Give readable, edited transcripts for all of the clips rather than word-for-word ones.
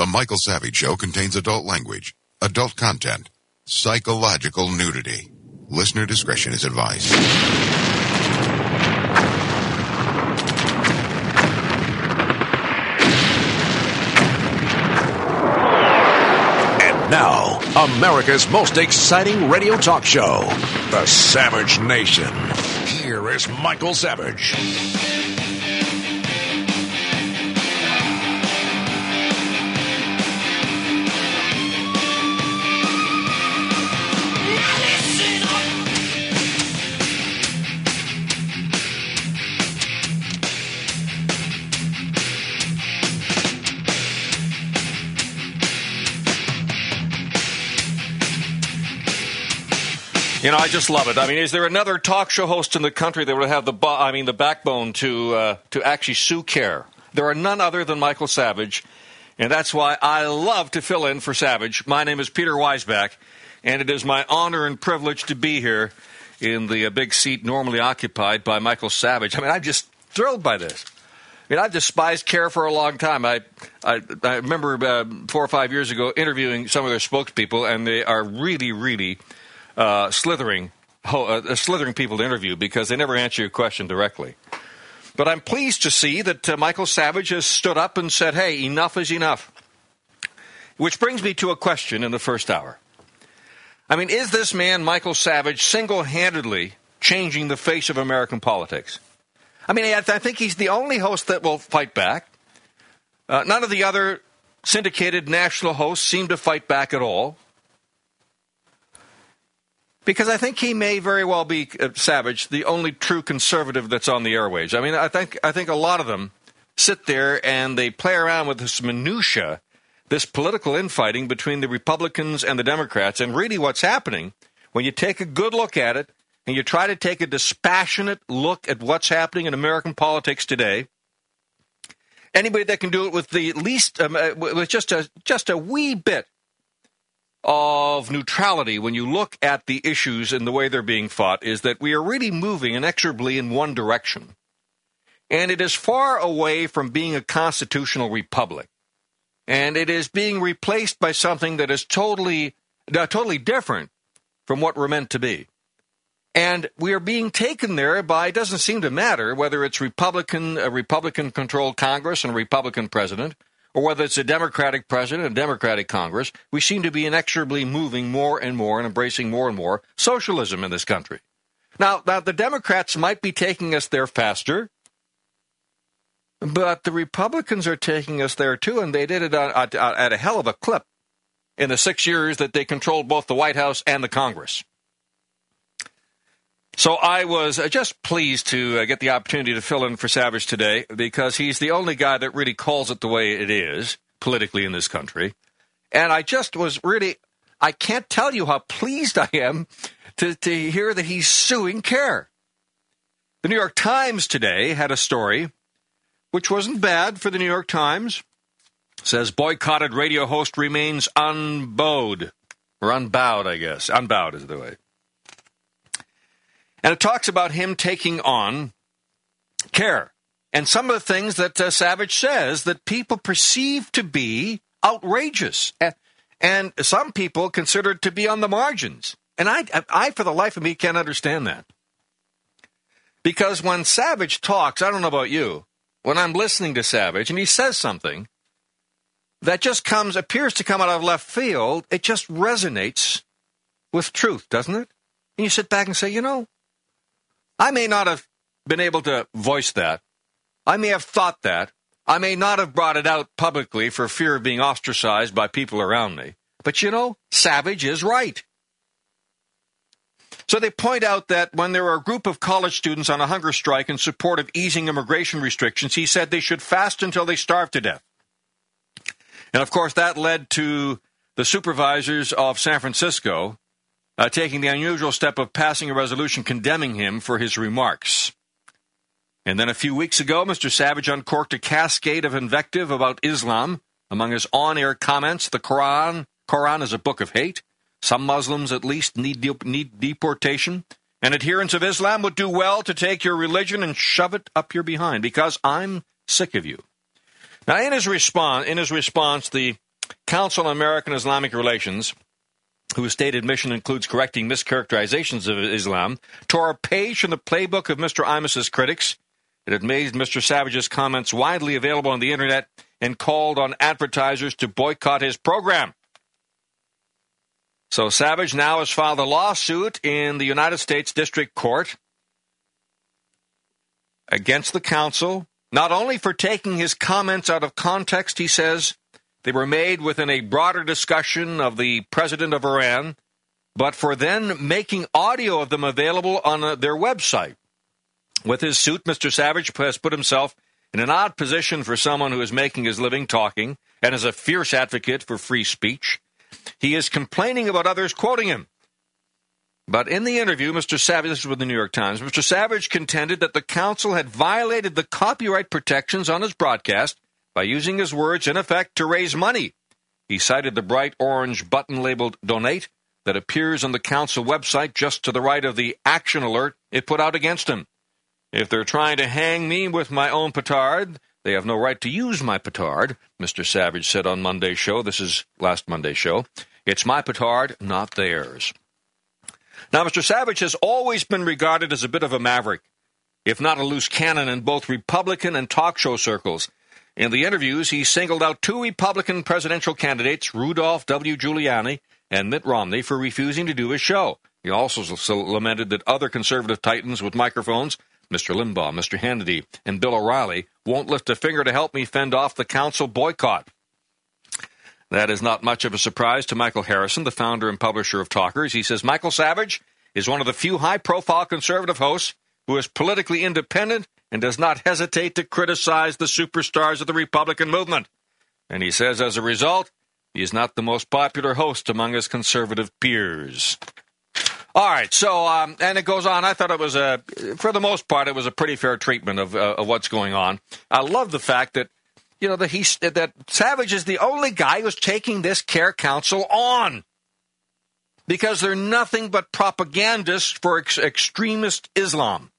Michael Savage Show contains adult language, adult content, psychological nudity. Listener discretion is advised. And now, America's most exciting radio talk show, The Savage Nation. Here is Michael Savage. You know, I just love it. I mean, is there another talk show host in the country that would have the backbone to actually sue CARE? There are none other than Michael Savage, and that's why I love to fill in for Savage. My name is Peter Weisbach, and it is my honor and privilege to be here in the big seat normally occupied by Michael Savage. I mean, I'm just thrilled by this. I mean, I've despised CARE for a long time. I remember 4 or 5 years ago interviewing some of their spokespeople, and they are really, really slithering people to interview because they never answer your question directly. But I'm pleased to see that Michael Savage has stood up and said, hey, enough is enough. Which brings me to a question in the first hour. I mean, is this man, Michael Savage, single-handedly changing the face of American politics? I mean, I think he's the only host that will fight back. None of the other syndicated national hosts seem to fight back at all. Because I think he may very well be, Savage, the only true conservative that's on the airwaves. I mean, I think a lot of them sit there and they play around with this minutia, this political infighting between the Republicans and the Democrats. And really what's happening, when you take a good look at it and you try to take a dispassionate look at what's happening in American politics today, anybody that can do it with the least, with just a wee bit of neutrality when you look at the issues and the way they're being fought is that we are really moving inexorably in one direction. And it is far away from being a constitutional republic. And it is being replaced by something that is totally different from what we're meant to be. And we are being taken there by, it doesn't seem to matter whether it's a Republican-controlled Congress and a Republican president, or whether it's a Democratic president and a Democratic Congress. We seem to be inexorably moving more and more and embracing more and more socialism in this country. Now the Democrats might be taking us there faster, but the Republicans are taking us there too, and they did it at a hell of a clip in the 6 years that they controlled both the White House and the Congress. So I was just pleased to get the opportunity to fill in for Savage today because he's the only guy that really calls it the way it is politically in this country. And I just was really, I can't tell you how pleased I am to hear that he's suing CARE. The New York Times today had a story which wasn't bad for the New York Times. It says boycotted radio host remains unbowed, or unbowed, I guess. Unbowed is the way. And it talks about him taking on CARE. And some of the things that Savage says that people perceive to be outrageous. And some people consider it to be on the margins. And I, for the life of me, can't understand that. Because when Savage talks, I don't know about you, when I'm listening to Savage and he says something that just appears to come out of left field, it just resonates with truth, doesn't it? And you sit back and say, you know, I may not have been able to voice that. I may have thought that. I may not have brought it out publicly for fear of being ostracized by people around me. But, you know, Savage is right. So they point out that when there were a group of college students on a hunger strike in support of easing immigration restrictions, he said they should fast until they starve to death. And, of course, that led to the supervisors of San Francisco taking the unusual step of passing a resolution condemning him for his remarks. And then a few weeks ago, Mr. Savage uncorked a cascade of invective about Islam. Among his on-air comments, the Quran is a book of hate. Some Muslims, at least, need deportation. And adherents of Islam would do well to take your religion and shove it up your behind, because I'm sick of you. Now, in his response, the Council on American Islamic Relations, whose stated mission includes correcting mischaracterizations of Islam, tore a page from the playbook of Mr. Imus's critics. It had made Mr. Savage's comments widely available on the Internet and called on advertisers to boycott his program. So Savage now has filed a lawsuit in the United States District Court against the council, not only for taking his comments out of context, he says they were made within a broader discussion of the president of Iran, but for then making audio of them available on their website. With his suit, Mr. Savage has put himself in an odd position for someone who is making his living talking and is a fierce advocate for free speech. He is complaining about others quoting him. But in the interview, Mr. Savage, this is with the New York Times, Mr. Savage contended that the council had violated the copyright protections on his broadcast by using his words, in effect, to raise money. He cited the bright orange button labeled Donate that appears on the council website just to the right of the action alert it put out against him. If they're trying to hang me with my own petard, they have no right to use my petard, Mr. Savage said on Monday's show. This is last Monday's show. It's my petard, not theirs. Now, Mr. Savage has always been regarded as a bit of a maverick, if not a loose cannon, in both Republican and talk show circles. In the interviews, he singled out two Republican presidential candidates, Rudolph W. Giuliani and Mitt Romney, for refusing to do his show. He also lamented that other conservative titans with microphones, Mr. Limbaugh, Mr. Hannity, and Bill O'Reilly, won't lift a finger to help me fend off the council boycott. That is not much of a surprise to Michael Harrison, the founder and publisher of Talkers. He says Michael Savage is one of the few high-profile conservative hosts who is politically independent and does not hesitate to criticize the superstars of the Republican movement. And he says, as a result, he is not the most popular host among his conservative peers. All right, so, and it goes on. I thought it was, for the most part, it was a pretty fair treatment of what's going on. I love the fact that, you know, that Savage is the only guy who's taking this CARE Council on, because they're nothing but propagandists for extremist Islam.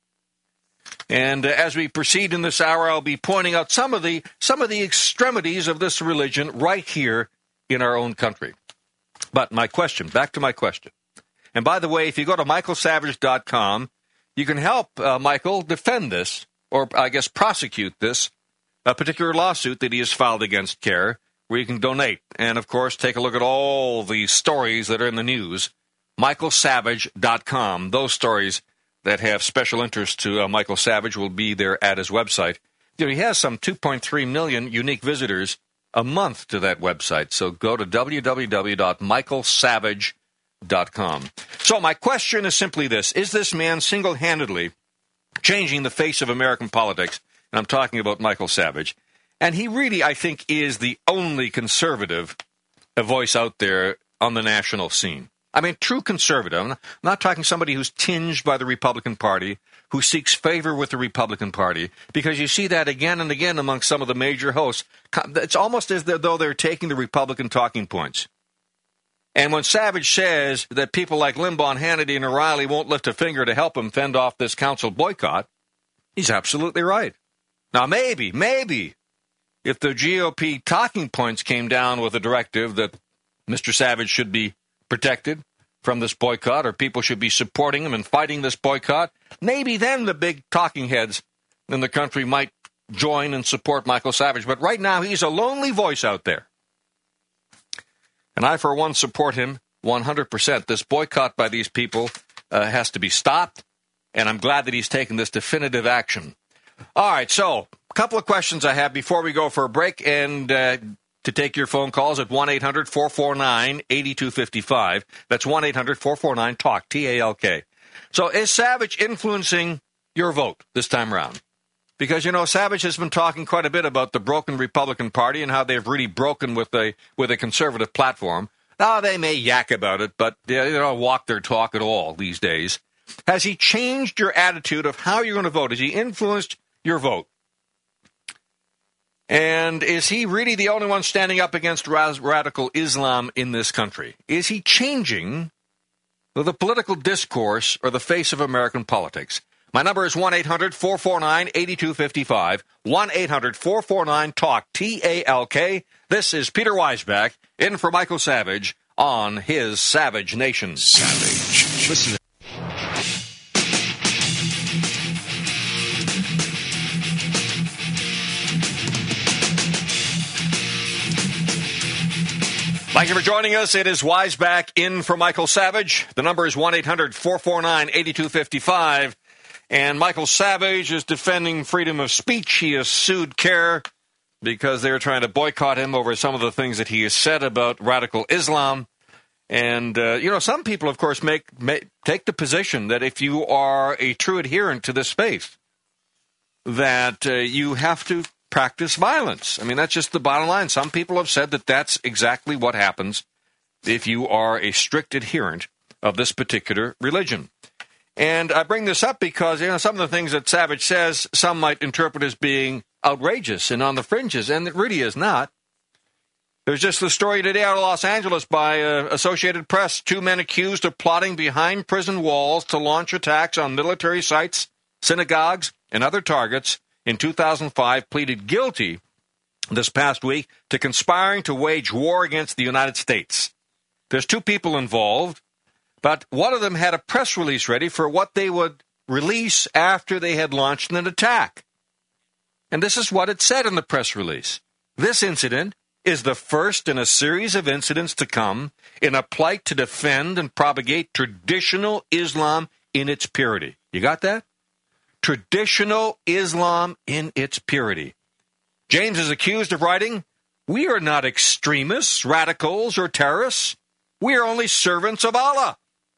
And as we proceed in this hour, I'll be pointing out some of the extremities of this religion right here in our own country. But back to my question. And by the way, if you go to michaelsavage.com, you can help Michael defend this, or I guess prosecute this, a particular lawsuit that he has filed against CARE, where you can donate. And, of course, take a look at all the stories that are in the news. michaelsavage.com. Those stories that have special interest to Michael Savage will be there at his website. You know, he has some 2.3 million unique visitors a month to that website. So go to www.michaelsavage.com. So my question is simply this. Is this man single-handedly changing the face of American politics? And I'm talking about Michael Savage. And he really, I think, is the only conservative voice out there on the national scene. I mean, true conservative. I'm not talking somebody who's tinged by the Republican Party, who seeks favor with the Republican Party, because you see that again and again among some of the major hosts. It's almost as though they're taking the Republican talking points. And when Savage says that people like Limbaugh, Hannity, and O'Reilly won't lift a finger to help him fend off this council boycott, he's absolutely right. Now, maybe, if the GOP talking points came down with a directive that Mr. Savage should be protected from this boycott, or people should be supporting him and fighting this boycott, maybe then the big talking heads in the country might join and support Michael Savage. But right now, he's a lonely voice out there. And I, for one, support him 100%. This boycott by these people has to be stopped, and I'm glad that he's taken this definitive action. All right, so a couple of questions I have before we go for a break, and to take your phone calls at 1-800-449-8255. That's 1-800-449-TALK, T-A-L-K. So is Savage influencing your vote this time around? Because, you know, Savage has been talking quite a bit about the broken Republican Party and how they've really broken with a conservative platform. Now, they may yak about it, but they don't walk their talk at all these days. Has he changed your attitude of how you're going to vote? Has he influenced your vote? And is he really the only one standing up against radical Islam in this country? Is he changing the political discourse or the face of American politics? My number is 1-800-449-8255, 1-800-449-TALK, T-A-L-K. This is Peter Weisbach in for Michael Savage on his Savage Nation. Savage. Listen. Thank you for joining us. It is Weisbach in for Michael Savage. The number is 1-800-449-8255. And Michael Savage is defending freedom of speech. He has sued CARE because they're trying to boycott him over some of the things that he has said about radical Islam. And, some people, of course, take the position that if you are a true adherent to this faith, that you have to practice violence. I mean, that's just the bottom line. Some people have said that that's exactly what happens if you are a strict adherent of this particular religion. And I bring this up because, some of the things that Savage says, some might interpret as being outrageous and on the fringes, and it really is not. There's just the story today out of Los Angeles by Associated Press. 2 men accused of plotting behind prison walls to launch attacks on military sites, synagogues, and other targets in 2005 pleaded guilty this past week to conspiring to wage war against the United States. There's 2 people involved, but one of them had a press release ready for what they would release after they had launched an attack. And this is what it said in the press release. This incident is the first in a series of incidents to come in a plight to defend and propagate traditional Islam in its purity. You got that? Traditional Islam in its purity. James is accused of writing, "We are not extremists, radicals, or terrorists. We are only servants of Allah."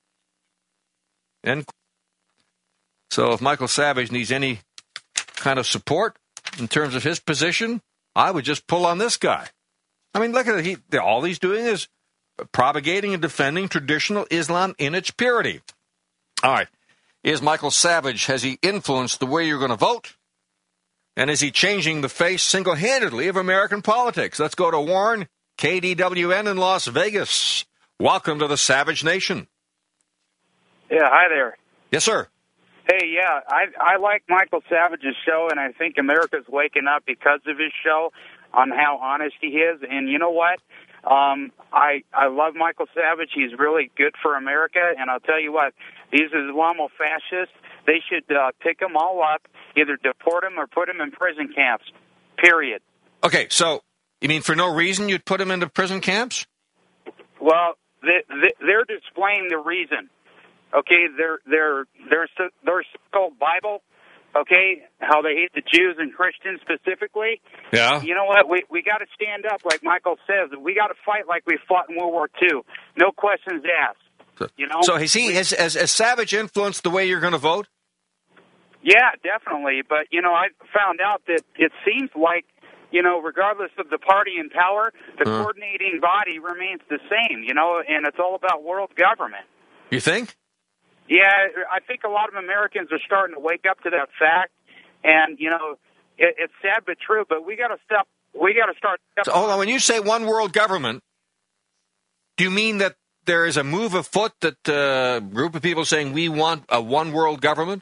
And so if Michael Savage needs any kind of support in terms of his position, I would just pull on this guy. I mean, look at it. All he's doing is propagating and defending traditional Islam in its purity. All right. Is Michael Savage, has he influenced the way you're going to vote? And is he changing the face single-handedly of American politics? Let's go to Warren, KDWN in Las Vegas. Welcome to the Savage Nation. Yeah, hi there. Yes, sir. Hey, yeah, I like Michael Savage's show, and I think America's waking up because of his show on how honest he is. And you know what? I love Michael Savage. He's really good for America. And I'll tell you what, these Islamo-fascists, they should pick them all up, either deport them or put them in prison camps, period. Okay, so you mean for no reason you'd put them into prison camps? Well, they're displaying the reason. Okay, their so-called Bible, okay, how they hate the Jews and Christians specifically. Yeah. You know what? We got to stand up, like Michael says. We got to fight like we fought in World War II. No questions asked. You know. So has Savage influenced the way you're going to vote? Yeah, definitely. But I found out that it seems like regardless of the party in power, the coordinating body remains the same. And it's all about world government. You think? Yeah, I think a lot of Americans are starting to wake up to that fact, and it's sad but true. But we got to stop. We got to start. So, hold on. When you say one world government, do you mean that there is a move afoot that a group of people saying we want a one world government?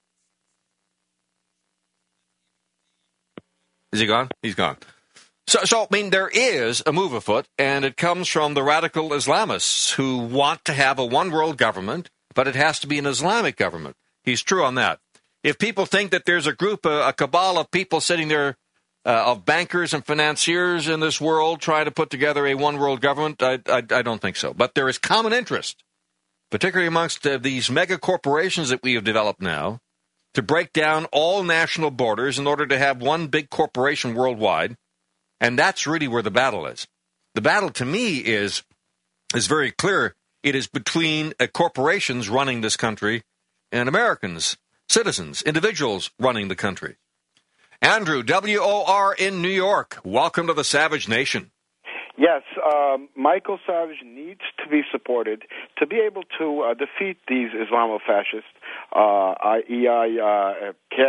Is he gone? He's gone. So I mean, there is a move afoot, and it comes from the radical Islamists who want to have a one world government, but it has to be an Islamic government. He's true on that. If people think that there's a group, a cabal of people sitting there, of bankers and financiers in this world trying to put together a one world government, I don't think so. But there is common interest, particularly amongst these mega corporations that we have developed now, to break down all national borders in order to have one big corporation worldwide. And that's really where the battle is. The battle, to me, is very clear. It is between corporations running this country and Americans, citizens, individuals running the country. Andrew, WOR in New York, welcome to the Savage Nation. Yes, Michael Savage needs to be supported to be able to defeat these Islamo-fascists, i.e. CARE.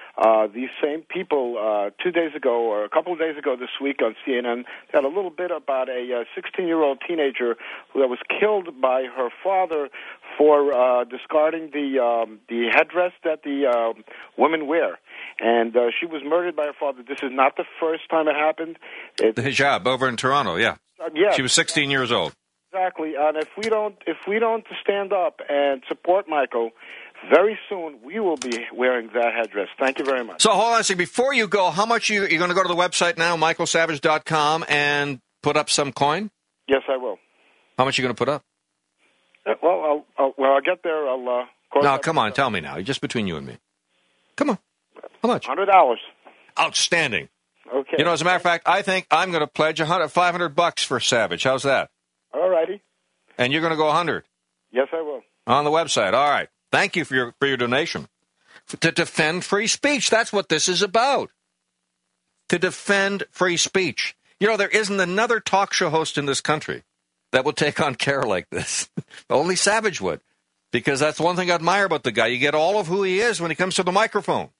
these same people 2 days ago or a couple of days ago this week on CNN had a little bit about a 16-year-old teenager that was killed by her father for discarding the headdress that the women wear. And she was murdered by her father. This is not the first time it happened. The hijab over in Toronto, yeah. Yeah. She was 16 years old. Exactly. And if we don't stand up and support Michael, very soon we will be wearing that headdress. Thank you very much. So hold on a second. Before you go, how much you're going to go to the website now, michaelsavage.com, and put up some coin? Yes, I will. How much are you going to put up? Well, I'll get there. I'll. No, come on, tell me now. Just between you and me. Come on. How much? $100. Outstanding. Okay. You know, as a matter of fact, I think I'm going to pledge $500 for Savage. How's that? All righty. And you're going to go 100? Yes, I will. On the website. All right. Thank you for your donation. To defend free speech. That's what this is about. To defend free speech. You know, there isn't another talk show host in this country that will take on care like this. Only Savage would. Because that's one thing I admire about the guy. You get all of who he is when he comes to the microphone.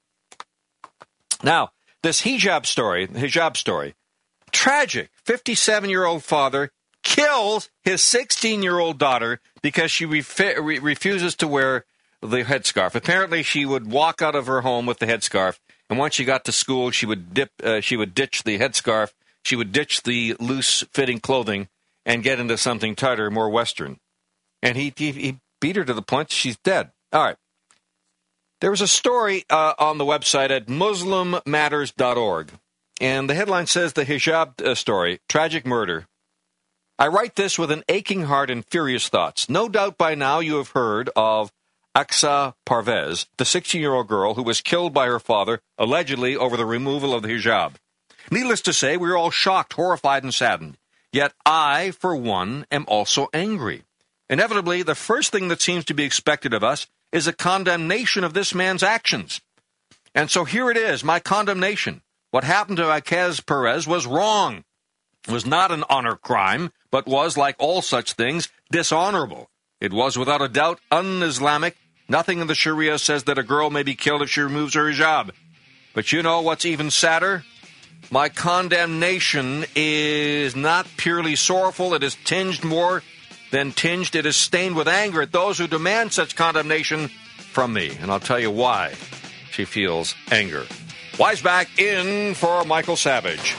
Now, this hijab story, tragic. 57-year-old father kills his 16-year-old daughter because she refuses to wear the headscarf. Apparently, she would walk out of her home with the headscarf, and once she got to school, she would ditch the headscarf, she would ditch the loose-fitting clothing, and get into something tighter, more Western. And he beat her to the point she's dead. All right. There was a story on the website at muslimmatters.org, and the headline says the hijab story, tragic murder. I write this with an aching heart and furious thoughts. No doubt by now you have heard of Aqsa Parvez, the 16-year-old girl who was killed by her father, allegedly over the removal of the hijab. Needless to say, we are all shocked, horrified, and saddened. Yet I, for one, am also angry. Inevitably, the first thing that seems to be expected of us is a condemnation of this man's actions. And so here it is, my condemnation. What happened to Aqsa Perez was wrong. It was not an honor crime, but was, like all such things, dishonorable. It was, without a doubt, un-Islamic. Nothing in the Sharia says that a girl may be killed if she removes her hijab. But you know what's even sadder? My condemnation is not purely sorrowful. It is tinged more than tinged. It is stained with anger at those who demand such condemnation from me. And I'll tell you why she feels anger. Wise back in for Michael Savage.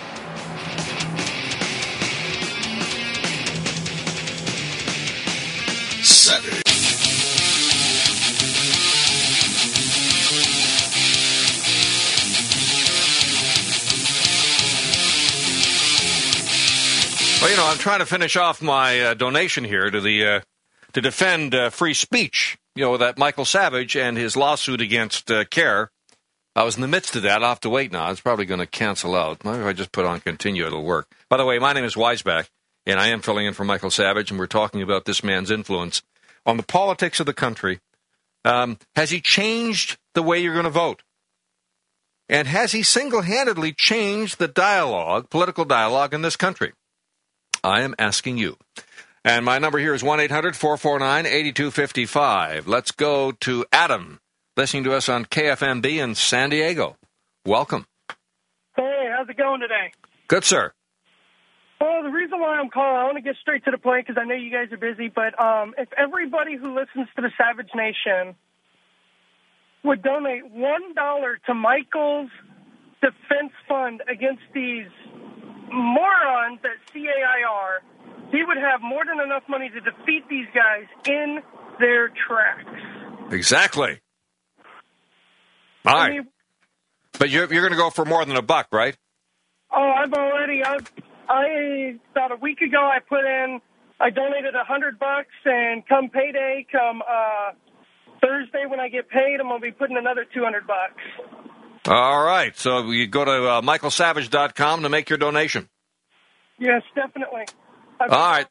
Savage. Well, you know, I'm trying to finish off my donation here to defend free speech. You know, that Michael Savage and his lawsuit against CARE. I was in the midst of that. I'll have to wait now. It's probably going to cancel out. Maybe if I just put on continue, it'll work. By the way, my name is Weisbach, and I am filling in for Michael Savage, and we're talking about this man's influence on the politics of the country. Has he changed the way you're going to vote? And has he single-handedly changed the political dialogue in this country? I am asking you. And my number here is 1-800-449-8255. Let's go to Adam, listening to us on KFMB in San Diego. Welcome. Hey, how's it going today? Good, sir. Well, the reason why I'm calling, I want to get straight to the point because I know you guys are busy, but if everybody who listens to the Savage Nation would donate $1 to Michael's defense fund against these morons at CAIR, he would have more than enough money to defeat these guys in their tracks. Exactly. All right. But you're going to go for more than $1, right? Oh, about a week ago, I donated $100, and come payday, Thursday when I get paid, I'm going to be putting another $200. All right. So you go to michaelsavage.com to make your donation. Yes, definitely. All right.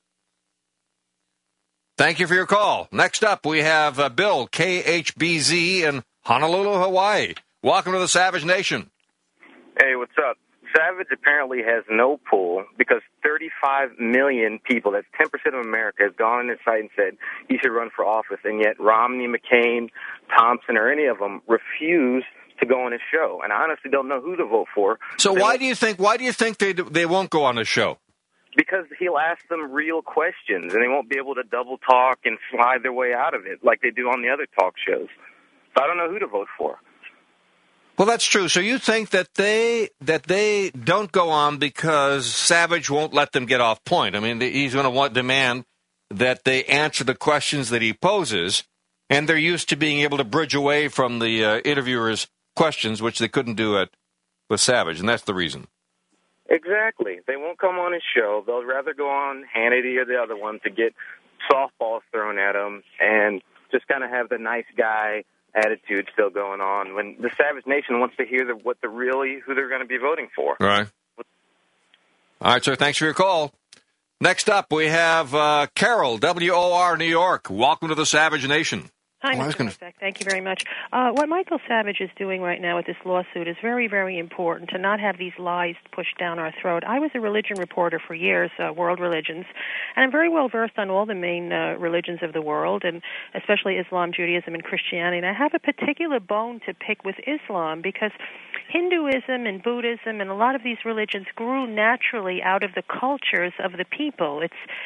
Thank you for your call. Next up, we have Bill, KHBZ in Honolulu, Hawaii. Welcome to the Savage Nation. Hey, what's up? Savage apparently has no pull because 35 million people, that's 10% of America, have gone on his site and said he should run for office, and yet Romney, McCain, Thompson, or any of them refuse to go on his show, and I honestly don't know who to vote for. So why do you think they won't go on his show? Because he'll ask them real questions, and they won't be able to double talk and slide their way out of it like they do on the other talk shows. So I don't know who to vote for. Well, that's true. So you think that they don't go on because Savage won't let them get off point. I mean, he's going to demand that they answer the questions that he poses, and they're used to being able to bridge away from the interviewer's questions, which they couldn't do with Savage, and that's the reason. Exactly. They won't come on his show. They'll rather go on Hannity or the other one to get softballs thrown at them and just kind of have the nice guy attitude still going on when the Savage Nation wants to hear who they're going to be voting for. Right. All right, sir. Thanks for your call. Next up, we have Carol, WOR, New York. Welcome to the Savage Nation. Hi, Mr. Mosek. Thank you very much. What Michael Savage is doing right now with this lawsuit is very, very important, to not have these lies pushed down our throat. I was a religion reporter for years, world religions, and I'm very well versed on all the main religions of the world, and especially Islam, Judaism, and Christianity. And I have a particular bone to pick with Islam because Hinduism and Buddhism and a lot of these religions grew naturally out of the cultures of the people.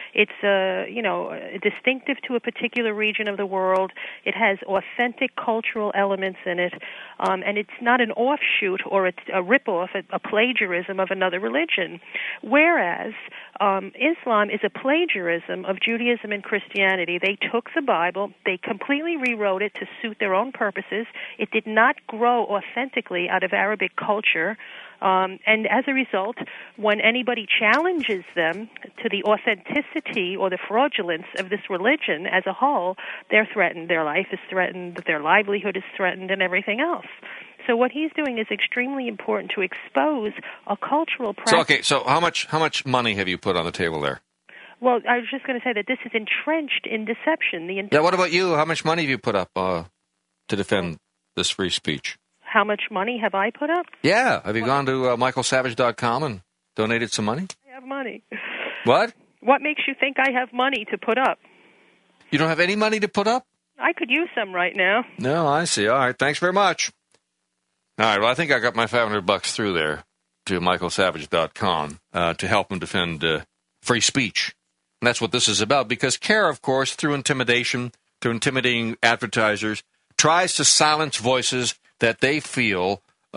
It's distinctive to a particular region of the world. It has authentic cultural elements in it, and it's not an offshoot or it's a rip-off, a plagiarism of another religion. Whereas Islam is a plagiarism of Judaism and Christianity. They took the Bible, they completely rewrote it to suit their own purposes. It did not grow authentically out of Arabic culture. And as a result, when anybody challenges them to the authenticity or the fraudulence of this religion as a whole, they're threatened. Their life is threatened, their livelihood is threatened, and everything else. So what he's doing is extremely important to expose a cultural practice. So how much money have you put on the table there? Well, I was just going to say that this is entrenched in deception. What about you? How much money have you put up to defend this free speech? How much money have I put up? Yeah. Have you gone to michaelsavage.com and donated some money? I have money. What? What makes you think I have money to put up? You don't have any money to put up? I could use some right now. No, I see. All right. Thanks very much. All right. Well, I think I got my $500 through there to michaelsavage.com to help him defend free speech. And that's what this is about, because CARE, of course, through intimidation, through intimidating advertisers, tries to silence voices that they feel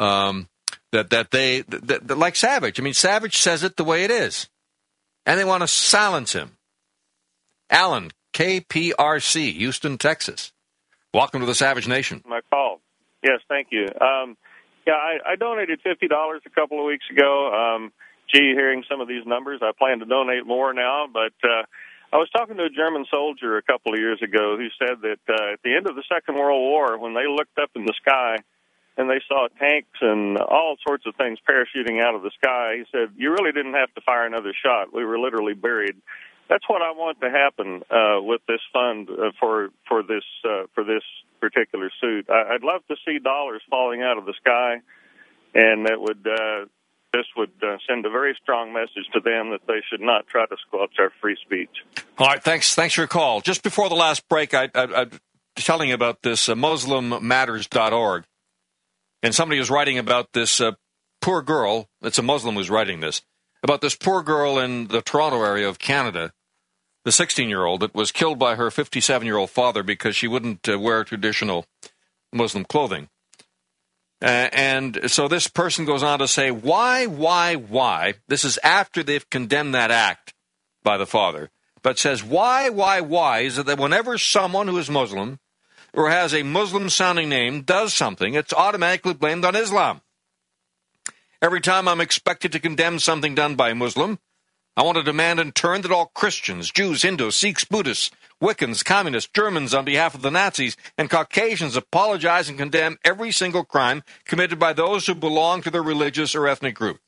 that like Savage. I mean, Savage says it the way it is, and they want to silence him. Alan, KPRC, Houston, Texas. Welcome to the Savage Nation. My call. Yes, thank you. I donated $50 a couple of weeks ago. Hearing some of these numbers, I plan to donate more now, but I was talking to a German soldier a couple of years ago who said that at the end of the Second World War, when they looked up in the sky and they saw tanks and all sorts of things parachuting out of the sky, he said, you really didn't have to fire another shot. We were literally buried. That's what I want to happen with this fund for this particular suit. I'd love to see dollars falling out of the sky, and that would this would send a very strong message to them that they should not try to squelch our free speech. All right, thanks for your call. Just before the last break, I was telling you about this MuslimMatters.org, and somebody was writing about this poor girl. It's a Muslim who's writing this, about this poor girl in the Toronto area of Canada, the 16-year-old that was killed by her 57-year-old father because she wouldn't wear traditional Muslim clothing. And so this person goes on to say, why? This is after they've condemned that act by the father. But says, why is it that whenever someone who is Muslim or has a Muslim-sounding name does something, it's automatically blamed on Islam? Every time I'm expected to condemn something done by a Muslim, I want to demand in turn that all Christians, Jews, Hindus, Sikhs, Buddhists, Wiccans, Communists, Germans on behalf of the Nazis, and Caucasians apologize and condemn every single crime committed by those who belong to their religious or ethnic group.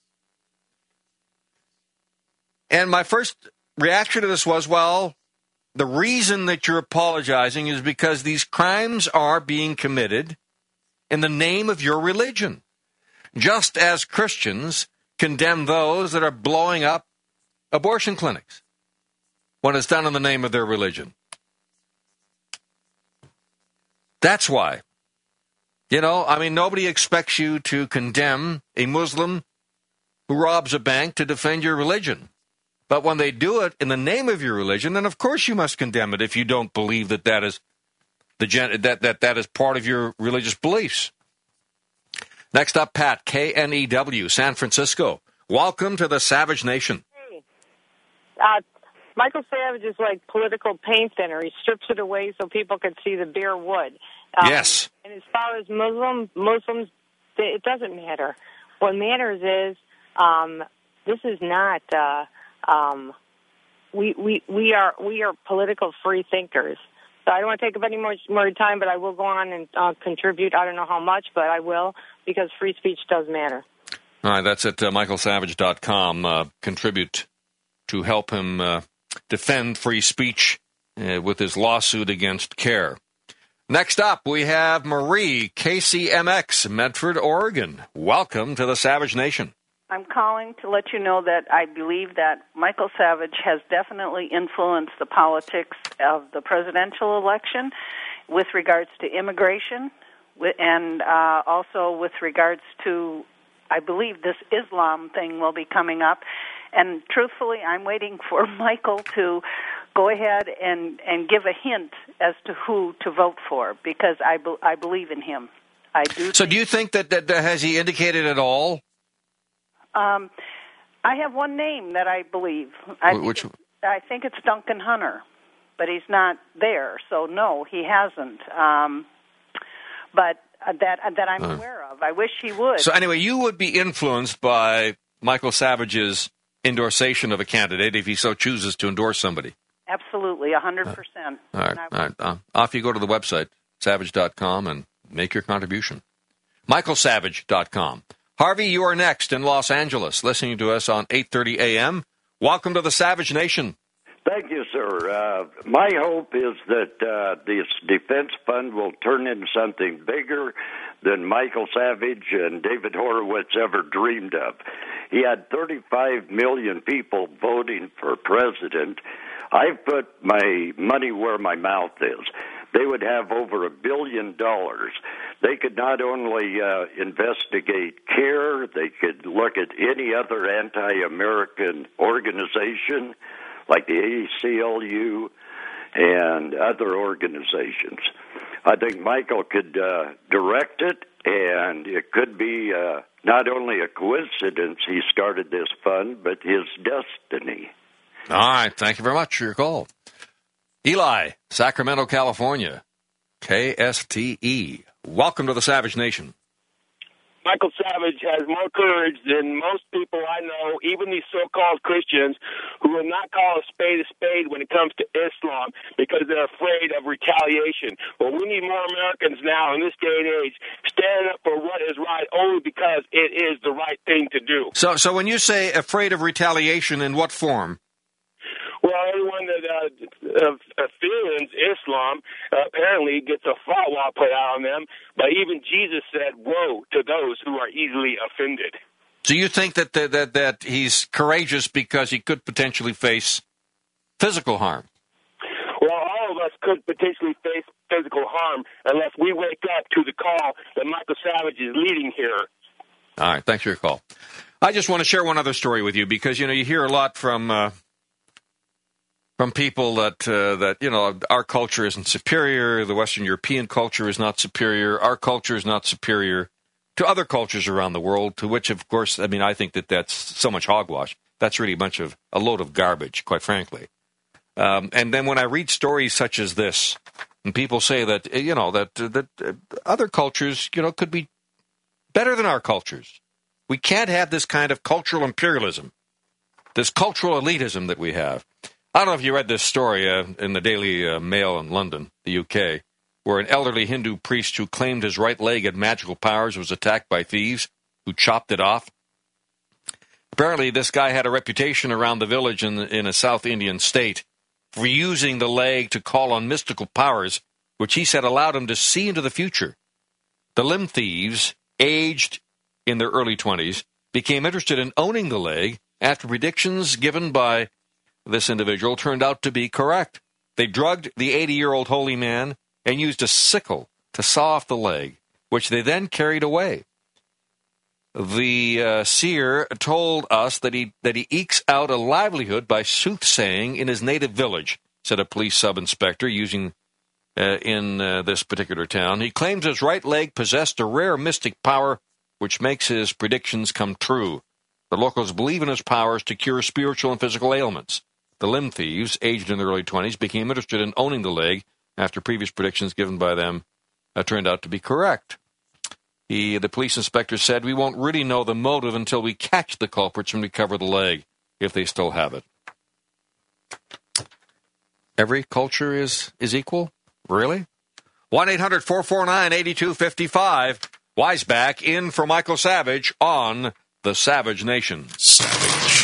And my first reaction to this was, well, the reason that you're apologizing is because these crimes are being committed in the name of your religion, just as Christians condemn those that are blowing up abortion clinics when it's done in the name of their religion. That's why You know, I mean, nobody expects you to condemn a Muslim who robs a bank to defend your religion. But when they do it in the name of your religion, then of course you must condemn it if you don't believe that that is that is part of your religious beliefs. Next up, Pat, KNEW, San Francisco. Welcome to the Savage Nation. Hey. Michael Savage is like political paint thinner. He strips it away so people can see the bare wood. Yes. And as far as Muslims, it doesn't matter. What matters is this is not. We are political free thinkers. So I don't want to take up any more time, but I will go on and contribute. I don't know how much, but I will, because free speech does matter. All right, that's at michaelsavage.com. Contribute to help him defend free speech with his lawsuit against CARE. Next up, we have Marie, KCMX, Medford, Oregon. Welcome to the Savage Nation. I'm calling to let you know that I believe that Michael Savage has definitely influenced the politics of the presidential election with regards to immigration and also with regards to, I believe this Islam thing will be coming up. And truthfully, I'm waiting for Michael to go ahead and give a hint as to who to vote for, because I believe in him. I do. So do you think that has he indicated at all? I have one name that I believe. I think it's Duncan Hunter, but he's not there, so no, he hasn't. But that I'm aware of. I wish he would. So anyway, you would be influenced by Michael Savage's endorsation of a candidate if he so chooses to endorse somebody. Absolutely, 100%. All right. Off you go to the website, savage.com, and make your contribution. michaelsavage.com. Harvey, you are next in Los Angeles, listening to us on 8:30 a.m. Welcome to the Savage Nation. Thank you, sir. My hope is that this defense fund will turn into something bigger than Michael Savage and David Horowitz ever dreamed of. He had 35 million people voting for president. I've put my money where my mouth is. They would have over $1 billion. They could not only investigate CARE, they could look at any other anti-American organization like the ACLU and other organizations. I think Michael could direct it, and it could be not only a coincidence he started this fund, but his destiny. All right. Thank you very much for your call. Eli, Sacramento, California, KSTE. Welcome to the Savage Nation. Michael Savage has more courage than most people I know, even these so-called Christians, who will not call a spade when it comes to Islam because they're afraid of retaliation. But we need more Americans now in this day and age standing up for what is right only because it is the right thing to do. So when you say afraid of retaliation, in what form? Well, anyone that offends Islam apparently gets a fatwa put out on them, but even Jesus said, woe to those who are easily offended. So you think that he's courageous because he could potentially face physical harm? Well, all of us could potentially face physical harm unless we wake up to the call that Michael Savage is leading here. All right, thanks for your call. I just want to share one other story with you because, you hear a lot from people that our culture isn't superior, the Western European culture is not superior, our culture is not superior to other cultures around the world, to which, of course, I think that's so much hogwash. That's really a load of garbage, quite frankly. And then when I read stories such as this, and people say that, that other cultures, could be better than our cultures. We can't have this kind of cultural imperialism, this cultural elitism that we have. I don't know if you read this story in the Daily Mail in London, the UK, where an elderly Hindu priest who claimed his right leg had magical powers was attacked by thieves who chopped it off. Apparently, this guy had a reputation around the village in a South Indian state for using the leg to call on mystical powers, which he said allowed him to see into the future. The limb thieves, aged in their early 20s, became interested in owning the leg after predictions given by this individual turned out to be correct. They drugged the 80-year-old holy man and used a sickle to saw off the leg which they then carried away. The seer told us that he ekes out a livelihood by soothsaying in his native village, said a police sub-inspector using in this particular town. He claims his right leg possessed a rare mystic power which makes his predictions come true. The locals believe in his powers to cure spiritual and physical ailments. The limb thieves, aged in their early 20s, became interested in owning the leg after previous predictions given by them turned out to be correct. The police inspector said, "We won't really know the motive until we catch the culprits and recover the leg, if they still have it." Every culture is equal? Really? 1-800-449-8255. Weisbach in for Michael Savage on The Savage Nation. Savage.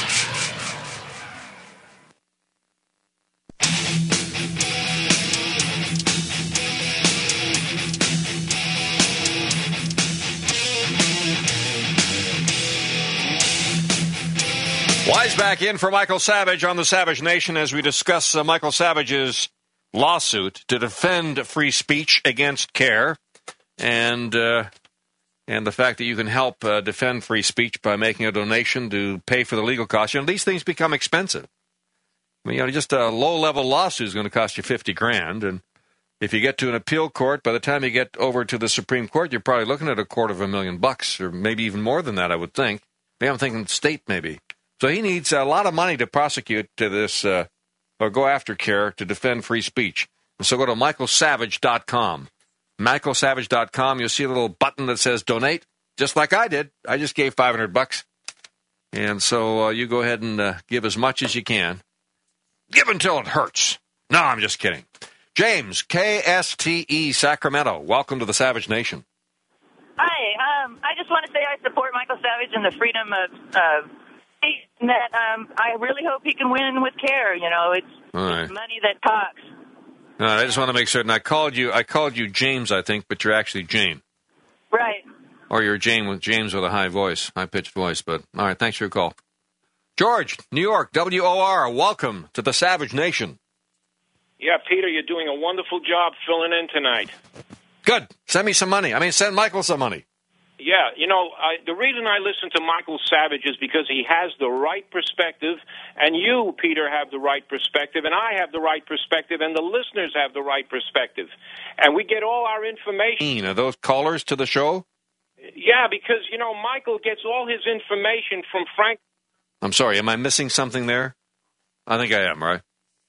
Weisbach in for Michael Savage on The Savage Nation as we discuss Michael Savage's lawsuit to defend free speech against CARE and the fact that you can help defend free speech by making a donation to pay for the legal costs. You know, these things become expensive. I mean, just a low-level lawsuit is going to cost you $50,000, and if you get to an appeal court, by the time you get over to the Supreme Court, you're probably looking at $250,000, or maybe even more than that, I would think. Maybe I'm thinking state, maybe. So he needs a lot of money to prosecute to this, or go after CARE to defend free speech. And so go to michaelsavage.com. michaelsavage.com, you'll see a little button that says donate, just like I did. I just gave $500. And so you go ahead and give as much as you can. Give until it hurts. No, I'm just kidding. James, KSTE, Sacramento. Welcome to the Savage Nation. Hi. I just want to say I support Michael Savage and the freedom of speech, and that I really hope he can win with CARE. You know, it's money that talks. All right, I just want to make certain. I called you James, I think, but you're actually Jane. Right. Or you're James with a high-pitched voice. But all right, thanks for your call. George, New York, WOR, welcome to the Savage Nation. Yeah, Peter, you're doing a wonderful job filling in tonight. Good. Send me some money. Send Michael some money. Yeah, you know, the reason I listen to Michael Savage is because he has the right perspective, and you, Peter, have the right perspective, and I have the right perspective, and the listeners have the right perspective. And we get all our information. Are those callers to the show? Yeah, because, you know, Michael gets all his information from Frank. I'm sorry, am I missing something there? I think I am, right?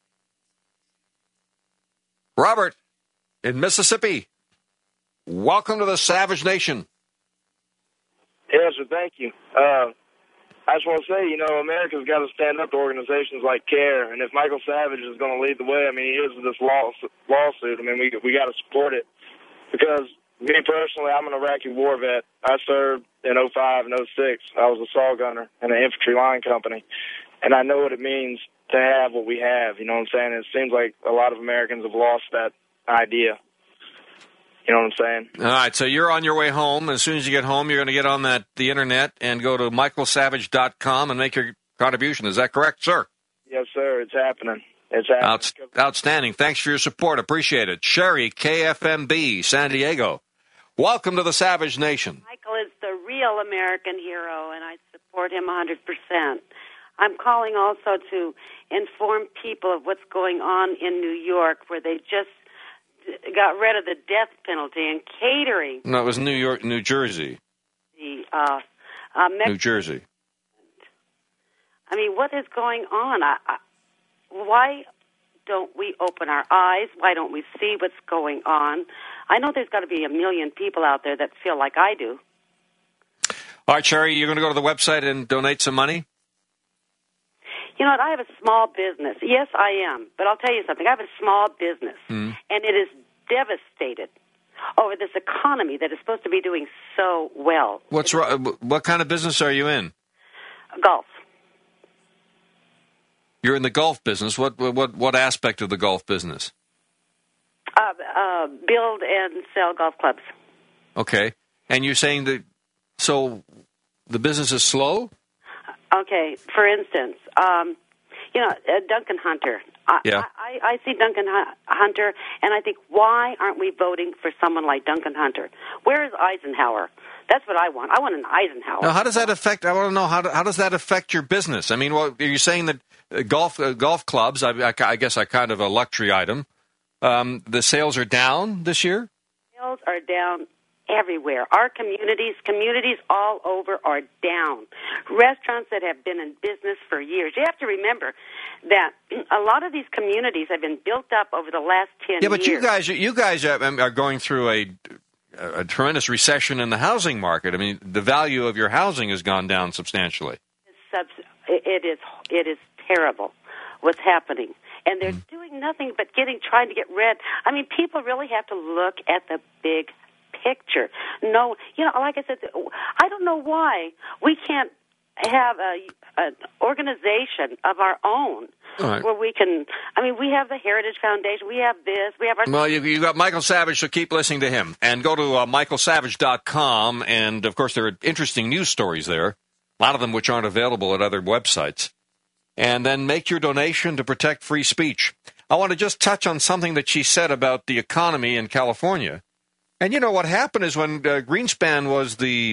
Robert, in Mississippi, welcome to the Savage Nation. Yes, sir, thank you. I just want to say, you know, America's got to stand up to organizations like CARE, and if Michael Savage is going to lead the way, I mean, he is with this lawsuit. I mean, we got to support it because, me personally, I'm an Iraqi war vet. I served in 05 and 06. I was a saw gunner in an infantry line company, and I know what it means to have what we have. You know what I'm saying? It seems like a lot of Americans have lost that idea. You know what I'm saying? All right, so you're on your way home. As soon as you get home, you're going to get on the internet and go to michaelsavage.com and make your contribution. Is that correct, sir? Yes, sir. It's happening. It's happening. Outstanding. Thanks for your support. Appreciate it. Sherry, KFMB, San Diego. Welcome to the Savage Nation. Michael is the real American hero, and I support him 100%. I'm calling also to inform people of what's going on in New York, where they just got rid of the death penalty and catering. No, it was New Jersey. New Jersey. I mean, what is going on? Why don't we open our eyes? Why don't we see what's going on? I know there's got to be a million people out there that feel like I do. All right, Sherry, you're going to go to the website and donate some money? You know what? I have a small business. Yes, I am. But I'll tell you something. I have a small business, and it is devastated over this economy that is supposed to be doing so well. What's wrong? What kind of business are you in? Golf. You're in the golf business. What aspect of the golf business? Build and sell golf clubs. Okay. And you're saying that, so the business is slow? Okay. For instance, Duncan Hunter. Yeah. I see Duncan Hunter, and I think, why aren't we voting for someone like Duncan Hunter? Where is Eisenhower? That's what I want. I want an Eisenhower. Now, how does that affect? I want to know how does that affect your business? I mean, well, are you saying that golf clubs? I guess are kind of a luxury item. The sales are down this year. Sales are down everywhere. Our communities all over are down. Restaurants that have been in business for years. You have to remember that a lot of these communities have been built up over the last 10 years. Yeah, but you guys are going through a tremendous recession in the housing market. I mean, the value of your housing has gone down substantially. It is terrible what's happening. And they're doing nothing but trying to get rid. I mean, people really have to look at the big picture. No, like I said, I don't know why we can't have an organization of our own where we can. I mean, we have the Heritage Foundation. We have this. We have our. Well, you got Michael Savage, so keep listening to him. And go to michaelsavage.com. And, of course, there are interesting news stories there, a lot of them which aren't available at other websites. And then make your donation to protect free speech. I want to just touch on something that she said about the economy in California. And what happened is when Greenspan was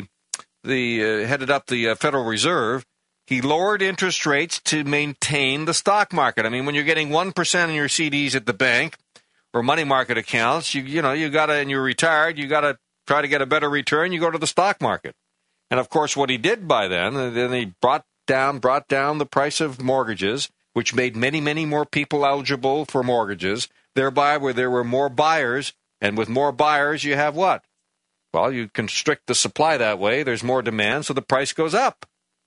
headed up the Federal Reserve, he lowered interest rates to maintain the stock market. I mean, when you're getting 1% on your CDs at the bank or money market accounts, you got to, and you're retired, you got to try to get a better return. You go to the stock market. And of course, what he did by then he brought down the price of mortgages, which made many, many more people eligible for mortgages, thereby where there were more buyers. And with more buyers, you have what? Well, you constrict the supply that way. There's more demand, so the price goes up.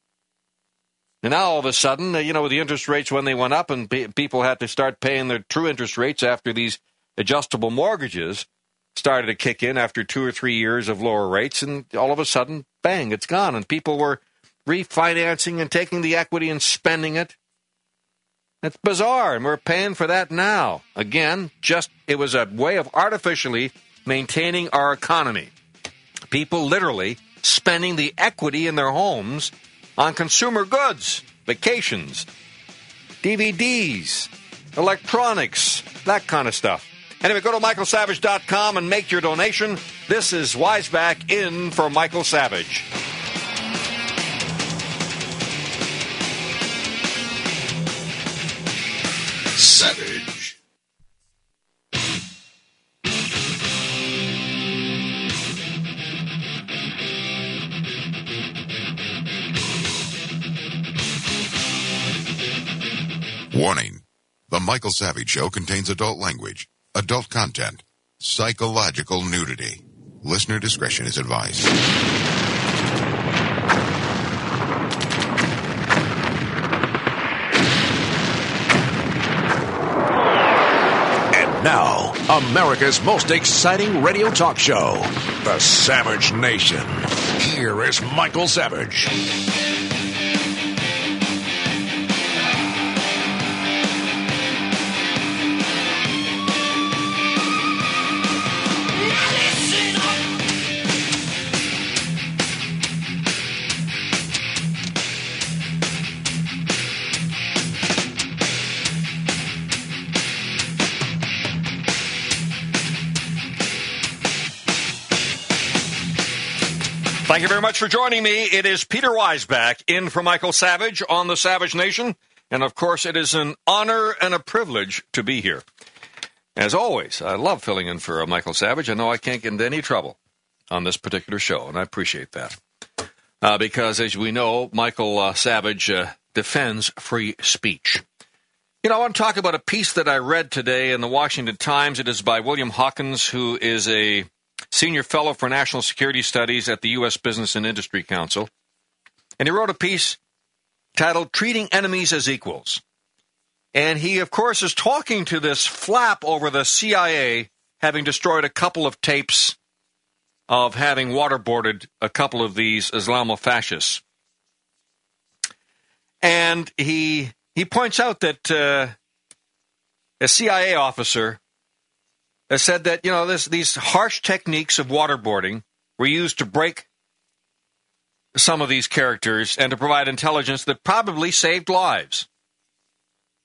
And now, all of a sudden, with the interest rates when they went up and people had to start paying their true interest rates after these adjustable mortgages started to kick in after 2 or 3 years of lower rates, and all of a sudden, bang, it's gone. And people were refinancing and taking the equity and spending it. That's bizarre, and we're paying for that now. Again, it was a way of artificially maintaining our economy. People literally spending the equity in their homes on consumer goods, vacations, DVDs, electronics, that kind of stuff. Anyway, go to michaelsavage.com and make your donation. This is Wiseback in for Michael Savage. Savage. Warning. The Michael Savage Show contains adult language, adult content, psychological nudity. Listener discretion is advised. Now, America's most exciting radio talk show, The Savage Nation. Here is Michael Savage. Thank you very much for joining me. It is Peter Wiseback in for Michael Savage on the Savage Nation. And, of course, it is an honor and a privilege to be here. As always, I love filling in for Michael Savage. I know I can't get into any trouble on this particular show, and I appreciate that. Because, as we know, Michael Savage defends free speech. I want to talk about a piece that I read today in the Washington Times. It is by William Hawkins, who is a Senior Fellow for National Security Studies at the U.S. Business and Industry Council. And he wrote a piece titled Treating Enemies as Equals. And he, of course, is talking to this flap over the CIA having destroyed a couple of tapes of having waterboarded a couple of these Islamofascists. And he points out that a CIA officer has said that, these harsh techniques of waterboarding were used to break some of these characters and to provide intelligence that probably saved lives.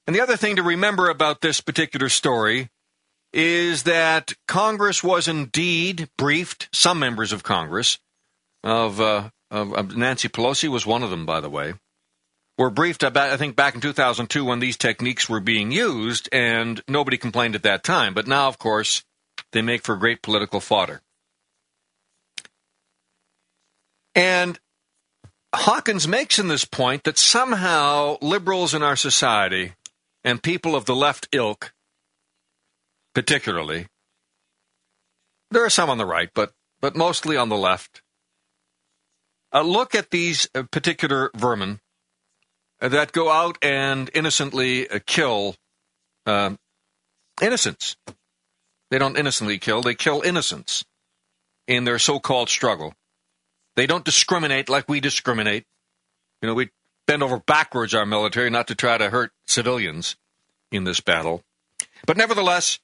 And the other thing to remember about this particular story is that Congress was indeed briefed, some members of Congress, of Nancy Pelosi was one of them, by the way, were briefed about, I think, back in 2002 when these techniques were being used, and nobody complained at that time. But now, of course, they make for great political fodder. And Hawkins makes in this point that somehow liberals in our society and people of the left ilk, particularly, there are some on the right, but mostly on the left, look at these particular vermin that go out and innocently kill innocents. They don't innocently kill, they kill innocents in their so-called struggle. They don't discriminate like we discriminate. You know, we bend over backwards, our military, not to try to hurt civilians in this battle. But nevertheless,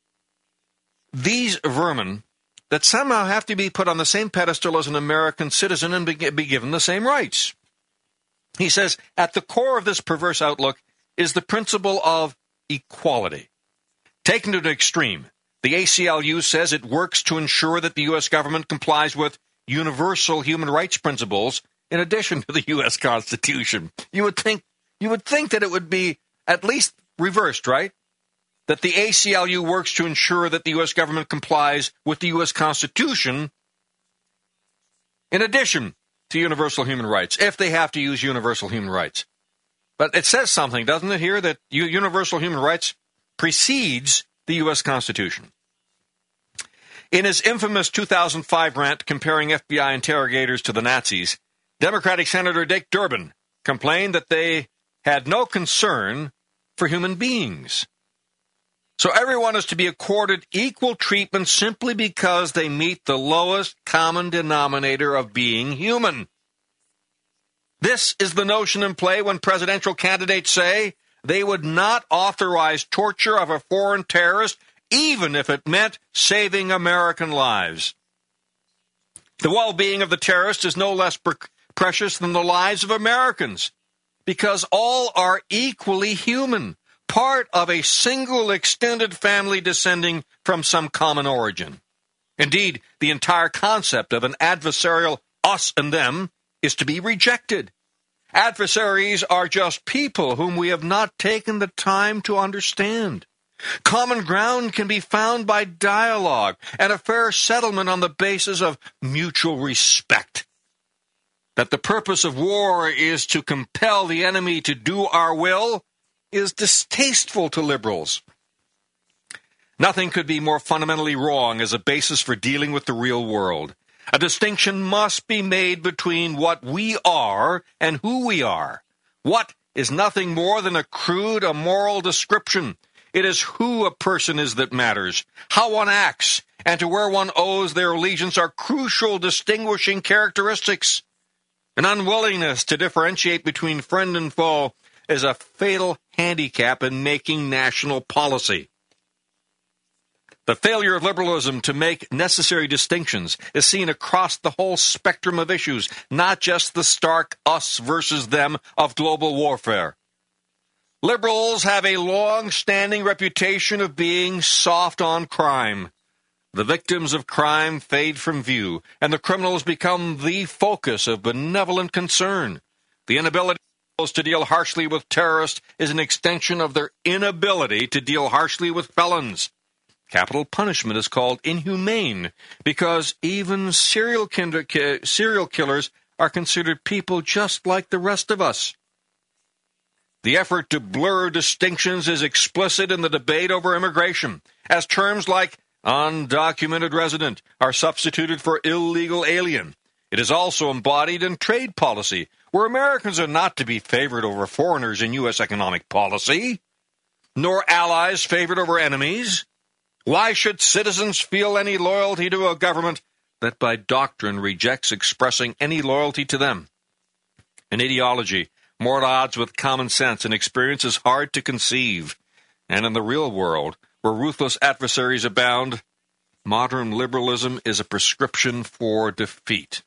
these vermin that somehow have to be put on the same pedestal as an American citizen and be given the same rights. He says, at the core of this perverse outlook is the principle of equality. Taken to an extreme, the ACLU says it works to ensure that the U.S. government complies with universal human rights principles in addition to the U.S. Constitution. You would think that it would be at least reversed, right? That the ACLU works to ensure that the U.S. government complies with the U.S. Constitution in addition to universal human rights, if they have to use universal human rights. But it says something, doesn't it, here, that universal human rights precedes the U.S. Constitution. In his infamous 2005 rant comparing FBI interrogators to the Nazis, Democratic Senator Dick Durbin complained that they had no concern for human beings. So everyone is to be accorded equal treatment simply because they meet the lowest common denominator of being human. This is the notion in play when presidential candidates say they would not authorize torture of a foreign terrorist even if it meant saving American lives. The well-being of the terrorist is no less precious than the lives of Americans, because all are equally human, part of a single extended family descending from some common origin. Indeed, the entire concept of an adversarial us and them is to be rejected. Adversaries are just people whom we have not taken the time to understand. Common ground can be found by dialogue and a fair settlement on the basis of mutual respect. That the purpose of war is to compel the enemy to do our will is distasteful to liberals. Nothing could be more fundamentally wrong as a basis for dealing with the real world. A distinction must be made between what we are and who we are. What is nothing more than a crude, immoral description. It is who a person is that matters. How one acts and to where one owes their allegiance are crucial distinguishing characteristics. An unwillingness to differentiate between friend and foe is a fatal handicap in making national policy. The failure of liberalism to make necessary distinctions is seen across the whole spectrum of issues, not just the stark us versus them of global warfare. Liberals have a long-standing reputation of being soft on crime. The victims of crime fade from view, and the criminals become the focus of benevolent concern. The inability to deal harshly with terrorists is an extension of their inability to deal harshly with felons. Capital punishment is called inhumane because even serial killers are considered people just like the rest of us. The effort to blur distinctions is explicit in the debate over immigration, as terms like undocumented resident are substituted for illegal alien. It is also embodied in trade policy, where Americans are not to be favored over foreigners in U.S. economic policy, nor allies favored over enemies. Why should citizens feel any loyalty to a government that by doctrine rejects expressing any loyalty to them? An ideology more at odds with common sense and experience is hard to conceive. And in the real world, where ruthless adversaries abound, modern liberalism is a prescription for defeat.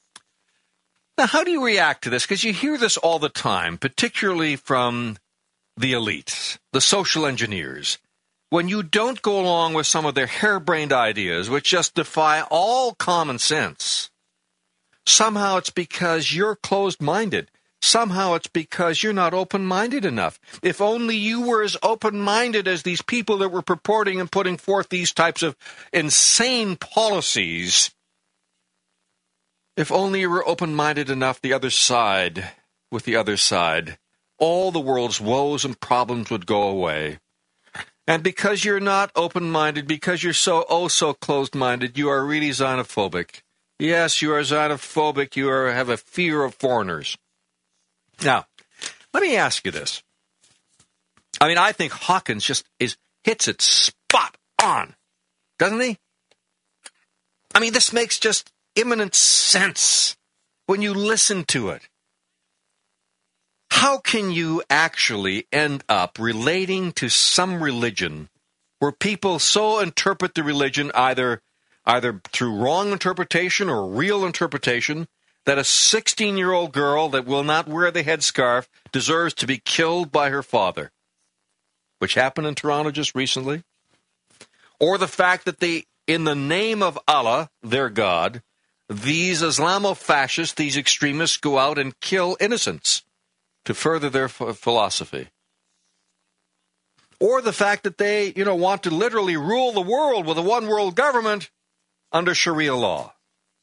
Now, how do you react to this? Because you hear this all the time, particularly from the elites, the social engineers, when you don't go along with some of their harebrained ideas, which just defy all common sense, somehow it's because you're closed-minded. Somehow it's because you're not open-minded enough. If only you were as open-minded as these people that were purporting and putting forth these types of insane policies, if only you were open-minded enough the other side, with the other side, all the world's woes and problems would go away. And because you're not open-minded, because you're so closed-minded, you are really xenophobic. Yes, you are xenophobic. You have a fear of foreigners. Now, let me ask you this. I mean, I think Hawkins just hits it spot on, doesn't he? I mean, this makes just imminent sense when you listen to it. How can you actually end up relating to some religion where people so interpret the religion either through wrong interpretation or real interpretation that a 16-year-old girl that will not wear the headscarf deserves to be killed by her father, which happened in Toronto just recently? Or the fact that they, in the name of Allah, their God, these Islamofascists, these extremists, go out and kill innocents to further their philosophy. Or the fact that they, want to literally rule the world with a one-world government under Sharia law.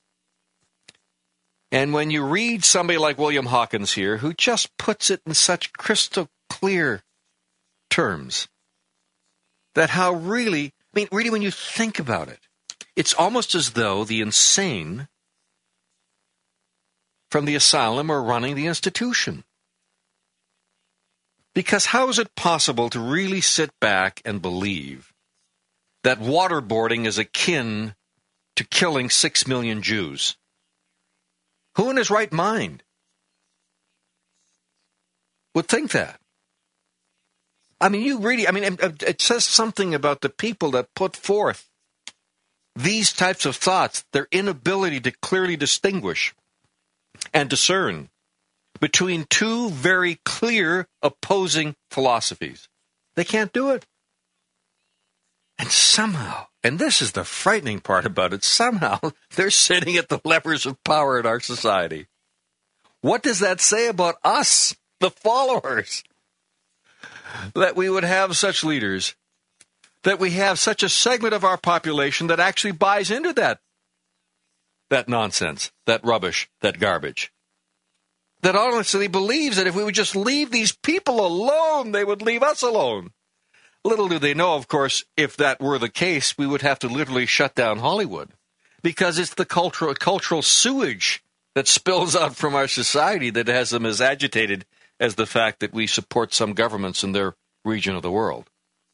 And when you read somebody like William Hawkins here, who just puts it in such crystal clear terms, that how really, really when you think about it, it's almost as though the insane from the asylum are running the institution. Because how is it possible to really sit back and believe that waterboarding is akin to killing 6 million Jews? Who in his right mind would think that? I mean, it says something about the people that put forth these types of thoughts, their inability to clearly distinguish and discern between two very clear opposing philosophies. They can't do it. And somehow, and this is the frightening part about it, somehow they're sitting at the levers of power in our society. What does that say about us, the followers? That we would have such leaders, that we have such a segment of our population that actually buys into that nonsense, that rubbish, that garbage. That honestly believes that if we would just leave these people alone, they would leave us alone. Little do they know, of course, if that were the case, we would have to literally shut down Hollywood. Because it's the cultural sewage that spills out from our society that has them as agitated as the fact that we support some governments in their region of the world.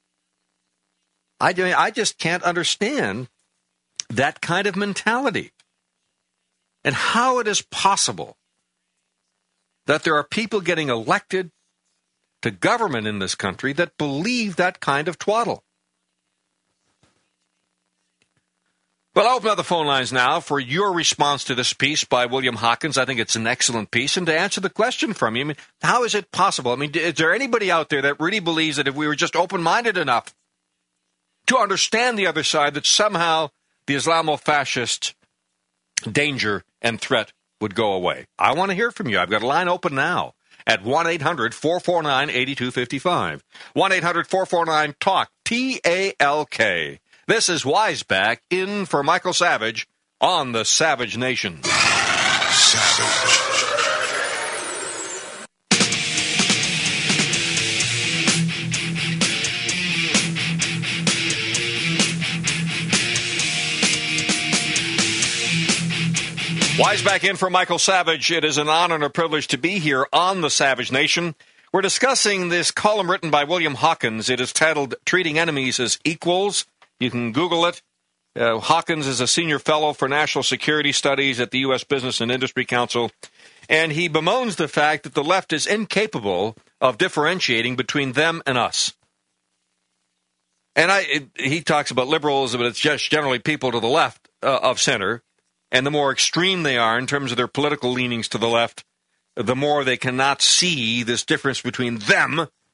I just can't understand that kind of mentality. And how it is possible that there are people getting elected to government in this country that believe that kind of twaddle. Well, I'll open up the phone lines now for your response to this piece by William Hawkins. I think it's an excellent piece. And to answer the question from you, how is it possible? Is there anybody out there that really believes that if we were just open-minded enough to understand the other side, that somehow the Islamofascist danger and threat would go away? I want to hear from you. I've got a line open now at 1-800-449-8255. 1-800-449-TALK, T-A-L-K. This is Wiseback in for Michael Savage on the Savage Nation. Savage. Wiseback in for Michael Savage. It is an honor and a privilege to be here on the Savage Nation. We're discussing this column written by William Hawkins. It is titled Treating Enemies as Equals. You can Google it. Hawkins is a senior fellow for national security studies at the U.S. Business and Industry Council, and he bemoans the fact that the left is incapable of differentiating between them and us. And he talks about liberals, but it's just generally people to the left of center. And the more extreme they are in terms of their political leanings to the left, the more they cannot see this difference between them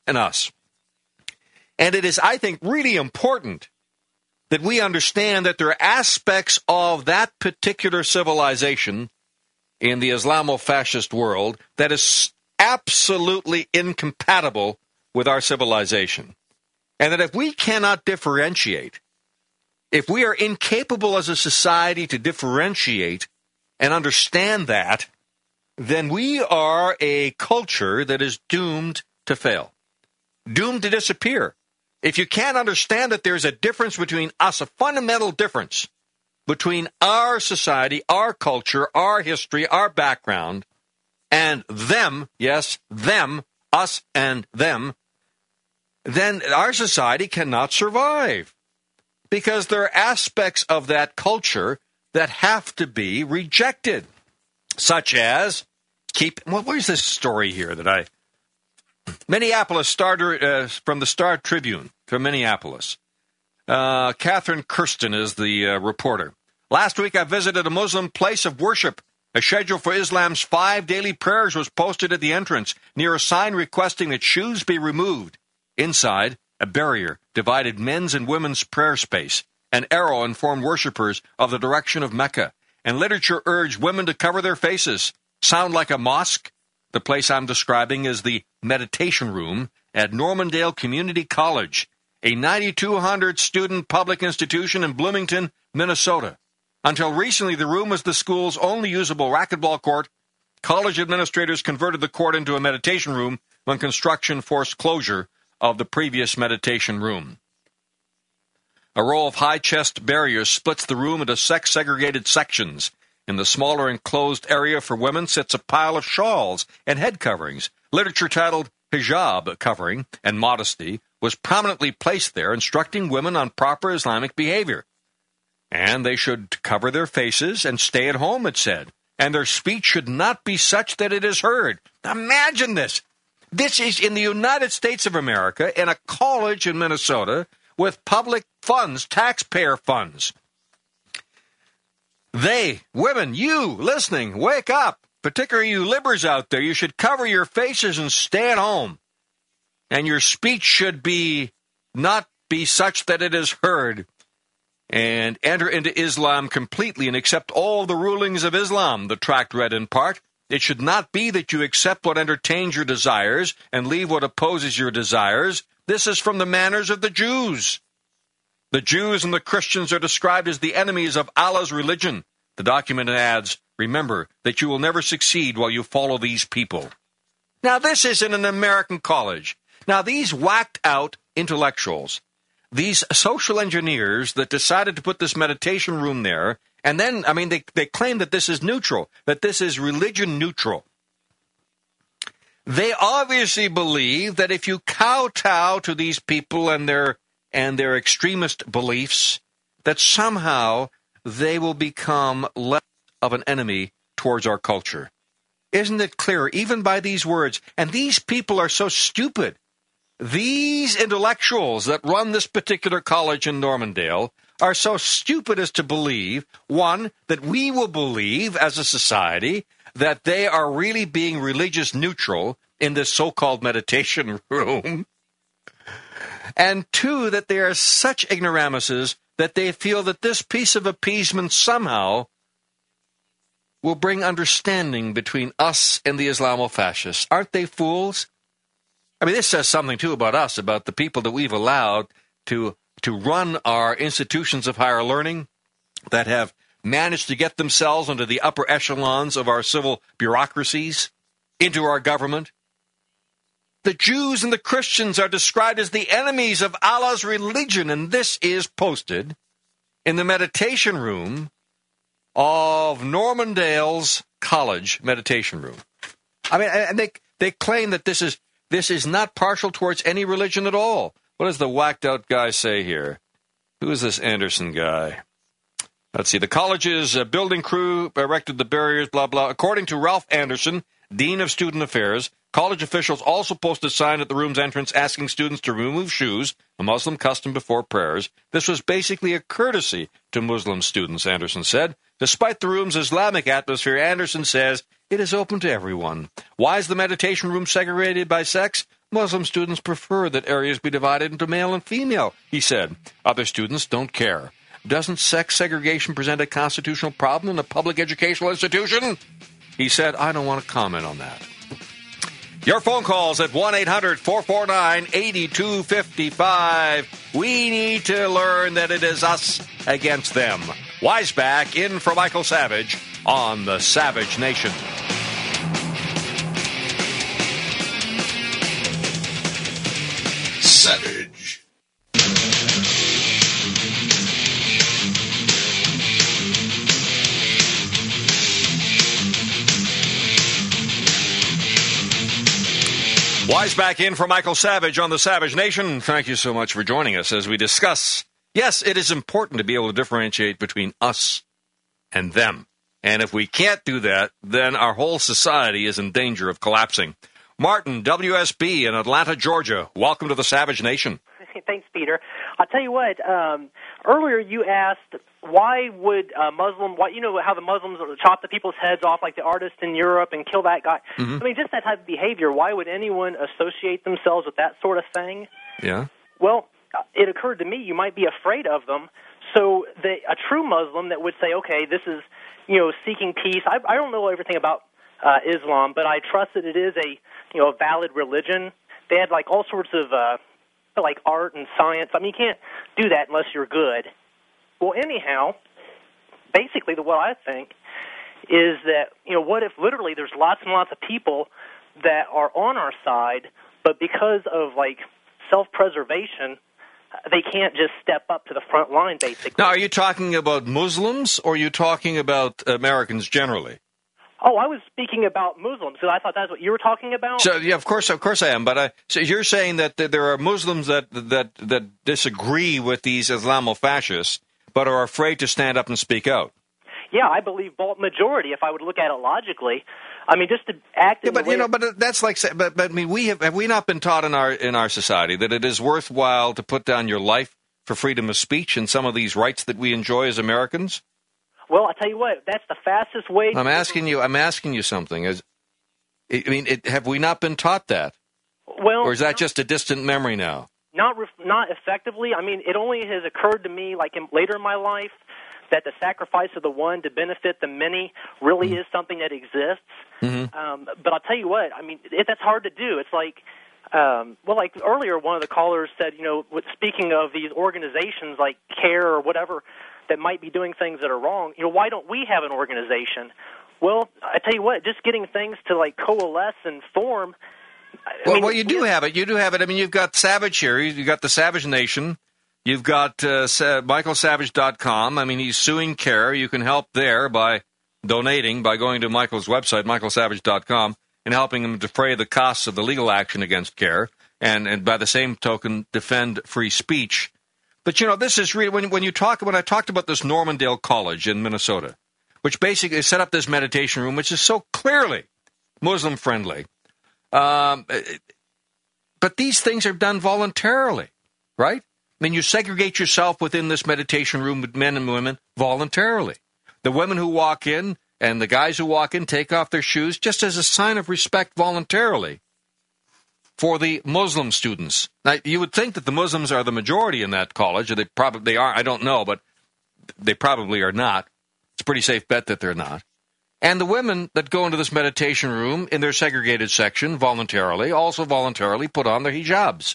and us. And it is, I think, really important that we understand that there are aspects of that particular civilization in the Islamo-fascist world that is absolutely incompatible with our civilization. And that if we cannot differentiate, if we are incapable as a society to differentiate and understand that, then we are a culture that is doomed to fail, doomed to disappear. If you can't understand that there's a difference between us, a fundamental difference between our society, our culture, our history, our background, and them, yes, them, us and them, then our society cannot survive. Because there are aspects of that culture that have to be rejected, such as, where's this story here that Minneapolis Star, from the Star Tribune, from Minneapolis. Catherine Kirsten is the reporter. Last week I visited a Muslim place of worship. A schedule for Islam's 5 daily prayers was posted at the entrance, near a sign requesting that shoes be removed. Inside, a barrier divided men's and women's prayer space. An arrow informed worshippers of the direction of Mecca, and literature urged women to cover their faces. Sound like a mosque? The place I'm describing is the meditation room at Normandale Community College, a 9,200-student public institution in Bloomington, Minnesota. Until recently, the room was the school's only usable racquetball court. College administrators converted the court into a meditation room when construction forced closure of the previous meditation room. A row of high-chest barriers splits the room into sex-segregated sections. In the smaller enclosed area for women sits a pile of shawls and head coverings. Literature titled Hijab Covering and Modesty was prominently placed there, instructing women on proper Islamic behavior. And they should cover their faces and stay at home, it said. And their speech should not be such that it is heard. Imagine this. This is in the United States of America, in a college in Minnesota, with public funds, taxpayer funds. They, women, you listening, wake up. Particularly you libbers out there, you should cover your faces and stay at home. And your speech should not be such that it is heard. And enter into Islam completely and accept all the rulings of Islam, the tract read in part. It should not be that you accept what entertains your desires and leave what opposes your desires. This is from the manners of the Jews. The Jews and the Christians are described as the enemies of Allah's religion. The document adds, remember that you will never succeed while you follow these people. Now, this is in an American college. Now, these whacked-out intellectuals, these social engineers that decided to put this meditation room there, and then, they claim that this is neutral, that this is religion neutral. They obviously believe that if you kowtow to these people and their extremist beliefs, that somehow they will become less of an enemy towards our culture. Isn't it clear, even by these words? And these people are so stupid. These intellectuals that run this particular college in Normandale are so stupid as to believe, one, that we will believe as a society that they are really being religious neutral in this so-called meditation room, and two, that they are such ignoramuses that they feel that this piece of appeasement somehow will bring understanding between us and the Islamo-fascists. Aren't they fools? This says something, too, about us, about the people that we've allowed to run our institutions of higher learning, that have managed to get themselves into the upper echelons of our civil bureaucracies, into our government. The Jews and the Christians are described as the enemies of Allah's religion, and this is posted in the meditation room of Normandale's college meditation room. And they claim that this is not partial towards any religion at all. What does the whacked-out guy say here? Who is this Anderson guy? Let's see. The college's building crew erected the barriers, blah, blah. According to Ralph Anderson, Dean of Student Affairs, college officials also posted a sign at the room's entrance asking students to remove shoes, a Muslim custom before prayers. This was basically a courtesy to Muslim students, Anderson said. Despite the room's Islamic atmosphere, Anderson says it is open to everyone. Why is the meditation room segregated by sex? Muslim students prefer that areas be divided into male and female, he said. Other students don't care. Doesn't sex segregation present a constitutional problem in a public educational institution? He said, I don't want to comment on that. Your phone calls at 1-800-449-8255. We need to learn that it is us against them. Wiseback in for Michael Savage on the Savage Nation. Savage. Wiseback in for Michael Savage on the Savage Nation. Thank you so much for joining us as we discuss. Yes, it is important to be able to differentiate between us and them. And if we can't do that, then our whole society is in danger of collapsing. Martin, WSB in Atlanta, Georgia. Welcome to the Savage Nation. Thanks, Peter. I'll tell you what, earlier you asked why would Muslim, you know how the Muslims chop the people's heads off like the artist in Europe and kill that guy? Mm-hmm. I mean, just that type of behavior, why would anyone associate themselves with that sort of thing? Yeah. Well, it occurred to me you might be afraid of them. So a true Muslim that would say, okay, this is, seeking peace. I don't know everything about Islam, but I trust that it is a valid religion. They had like all sorts of like art and science. I mean, you can't do that unless you're good. Well, anyhow, basically what I think is that, what if literally there's lots and lots of people that are on our side, but because of like self-preservation, they can't just step up to the front line, basically. Now, are you talking about Muslims or are you talking about Americans generally? Oh, I was speaking about Muslims, so I thought that's what you were talking about. So, yeah, of course I am. But so you're saying that there are Muslims that disagree with these Islamofascists, but are afraid to stand up and speak out. Yeah, I believe bulk majority. If I would look at it logically, I mean, just to act. Yeah, but that's like. But I mean, have we not been taught in our society that it is worthwhile to put down your life for freedom of speech and some of these rights that we enjoy as Americans? Well, I tell you what, that's the fastest way. I'm asking you something. Have we not been taught that? Well, or is that just a distant memory now? Not effectively. I mean, it only has occurred to me, like later in my life, that the sacrifice of the one to benefit the many really is something that exists. Mm-hmm. But I'll tell you what, I mean, that's hard to do. It's like, like earlier, one of the callers said, speaking of these organizations like CARE or whatever that might be doing things that are wrong, why don't we have an organization? Well, I tell you what, just getting things to like coalesce and form. Well, you do have it. You do have it. I mean, you've got Savage here. You've got the Savage Nation. You've got MichaelSavage.com. I mean, he's suing CARE. You can help there by donating, by going to Michael's website, MichaelSavage.com, and helping him defray the costs of the legal action against CARE, and by the same token, defend free speech. But, this is really, when I talked about this Normandale College in Minnesota, which basically set up this meditation room, which is so clearly Muslim-friendly. But these things are done voluntarily, right? I mean, you segregate yourself within this meditation room with men and women voluntarily. The women who walk in and the guys who walk in take off their shoes just as a sign of respect voluntarily for the Muslim students. Now, you would think that the Muslims are the majority in that college, or they probably are. I don't know, but they probably are not. It's a pretty safe bet that they're not. And the women that go into this meditation room in their segregated section voluntarily, also voluntarily put on their hijabs.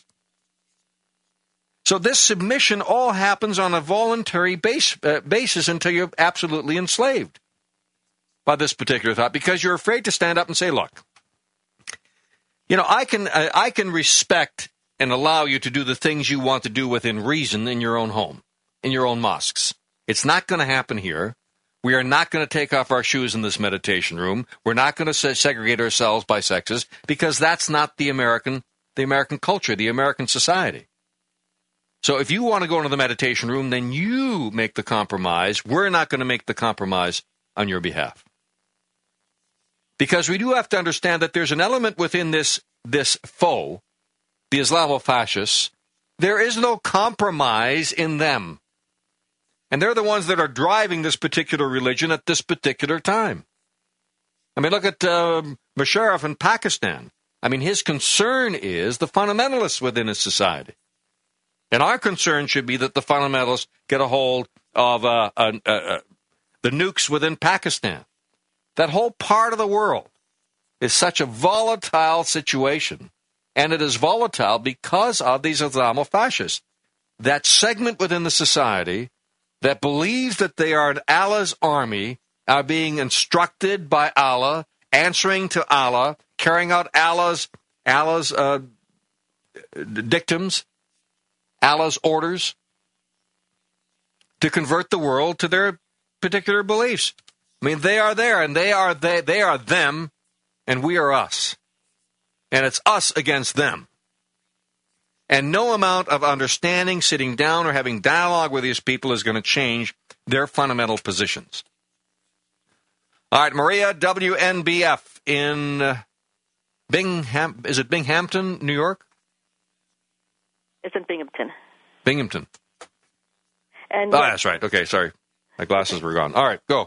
So this submission all happens on a voluntary basis until you're absolutely enslaved by this particular thought, because you're afraid to stand up and say, look, I can respect and allow you to do the things you want to do within reason in your own home, in your own mosques. It's not going to happen here. We are not going to take off our shoes in this meditation room. We're not going to segregate ourselves by sexes, because that's not the American culture, the American society. So if you want to go into the meditation room, then you make the compromise. We're not going to make the compromise on your behalf. Because we do have to understand that there's an element within this foe, the Islamofascists. There is no compromise in them. And they're the ones that are driving this particular religion at this particular time. I mean, look at Musharraf in Pakistan. I mean, his concern is the fundamentalists within his society. And our concern should be that the fundamentalists get a hold of the nukes within Pakistan. That whole part of the world is such a volatile situation, and it is volatile because of these Islamofascists. That segment within the society that believes that they are an Allah's army, are being instructed by Allah, answering to Allah, carrying out Allah's dictums, Allah's orders, to convert the world to their particular beliefs. I mean, they are there, and they are them, and we are us. And it's us against them. And no amount of understanding, sitting down, or having dialogue with these people is going to change their fundamental positions. All right, Maria, WNBF in Binghamton, New York? It's in Binghamton. Binghamton. And that's right. Okay, sorry. My glasses were gone. All right, go.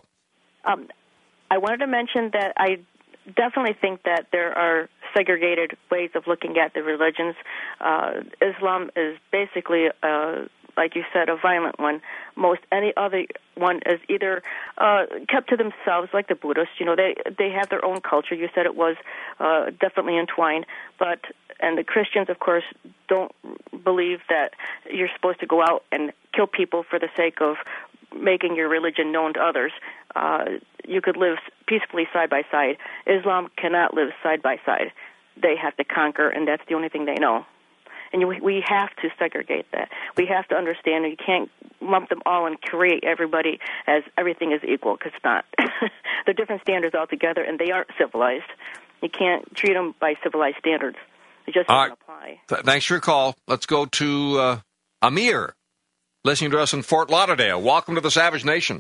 I wanted to mention that I definitely think that there are segregated ways of looking at the religions. Islam is basically, like you said, a violent one. Most any other one is either kept to themselves, like the Buddhists. You know, they have their own culture. You said it was definitely entwined, and the Christians, of course, don't believe that you're supposed to go out and kill people for the sake of making your religion known to others. You could live peacefully side by side. Islam cannot live side by side. They have to conquer, and that's the only thing they know. And we have to segregate that. We have to understand that you can't lump them all and create everybody as everything is equal, because it's not. They're different standards altogether, and they aren't civilized. You can't treat them by civilized standards. It just doesn't apply. Thanks for your call. Let's go to Amir, listening to us in Fort Lauderdale. Welcome to the Savage Nation.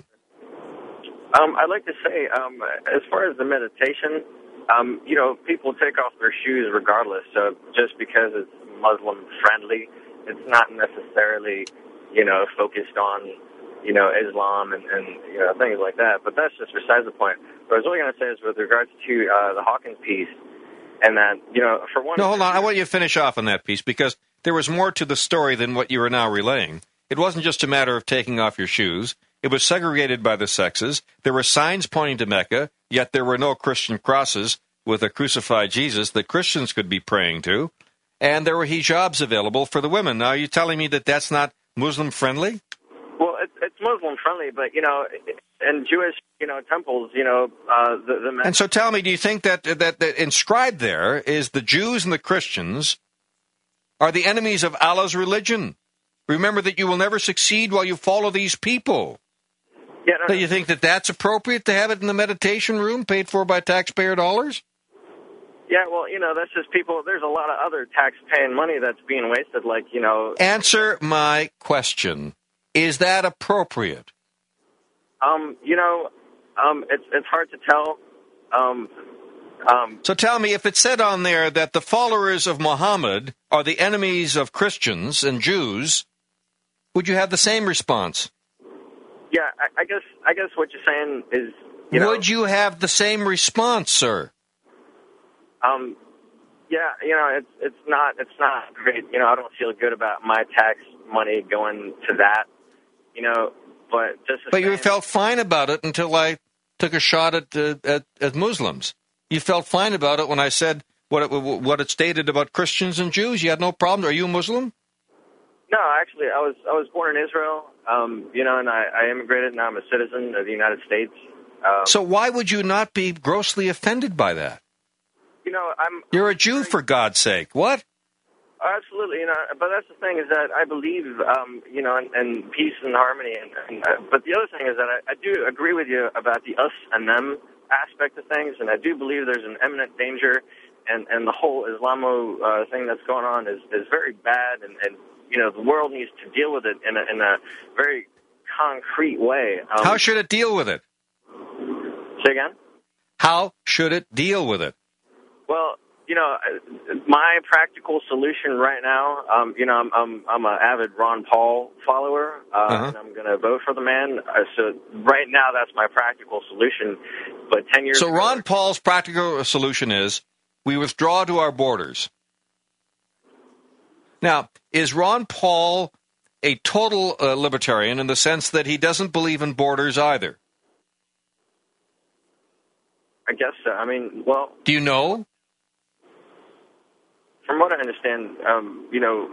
I'd like to say, as far as the meditation, people take off their shoes regardless. So just because it's Muslim friendly, it's not necessarily, focused on, Islam and things like that. But that's just besides the point. What I was really going to say is with regards to the Hawkins piece, and that, for one... No, hold on. I want you to finish off on that piece, because there was more to the story than what you are now relaying. It wasn't just a matter of taking off your shoes. It was segregated by the sexes. There were signs pointing to Mecca, yet there were no Christian crosses with a crucified Jesus that Christians could be praying to. And there were hijabs available for the women. Now, are you telling me that that's not Muslim-friendly? Well, it's Muslim-friendly, but, in Jewish, temples, the men... And so tell me, do you think that inscribed there is the Jews and the Christians are the enemies of Allah's religion? Remember that you will never succeed while you follow these people. Yeah, Do you think that that's appropriate to have it in the meditation room paid for by taxpayer dollars? Yeah, well, that's just people. There's a lot of other tax-paying money that's being wasted, Answer my question. Is that appropriate? It's hard to tell. So tell me, if it said on there that the followers of Muhammad are the enemies of Christians and Jews, would you have the same response? Yeah, I guess what you're saying is, would you have the same response, sir? Yeah, it's not great. I don't feel good about my tax money going to that. But you felt fine about it until I took a shot at Muslims. You felt fine about it when I said what it stated about Christians and Jews. You had no problem. Are you a Muslim? No, actually, I was born in Israel. And I immigrated. Now I'm a citizen of the United States. So why would you not be grossly offended by that? You're a Jew, for God's sake. What? Absolutely, but that's the thing is that I believe, in peace and harmony. But the other thing is that I do agree with you about the us and them aspect of things, and I do believe there's an imminent danger, and the whole Islamo thing that's going on is very bad, and the world needs to deal with it in a very concrete way. How should it deal with it? Say again? How should it deal with it? Well, my practical solution right now, I'm an avid Ron Paul follower, and I'm going to vote for the man. So right now, that's my practical solution. But 10 years So ago, Ron Paul's practical solution is we withdraw to our borders. Now, is Ron Paul a total libertarian in the sense that he doesn't believe in borders either? I guess so. I mean, well... Do you know? From what I understand, and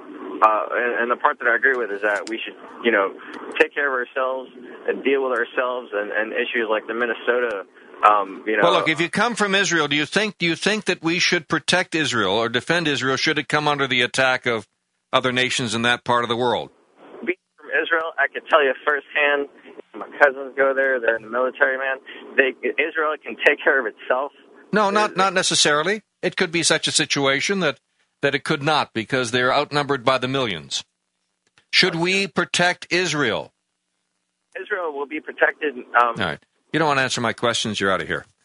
the part that I agree with is that we should, take care of ourselves and deal with ourselves and issues like the Minnesota, Well, look, if you come from Israel, do you think that we should protect Israel or defend Israel should it come under the attack of other nations in that part of the world? Being from Israel, I could tell you firsthand, my cousins go there, they're in the military, man. Israel can take care of itself. No, not necessarily. It could be such a situation that it could not, because they're outnumbered by the millions. Should we protect Israel? Israel will be protected. All right. You don't want to answer my questions, you're out of here.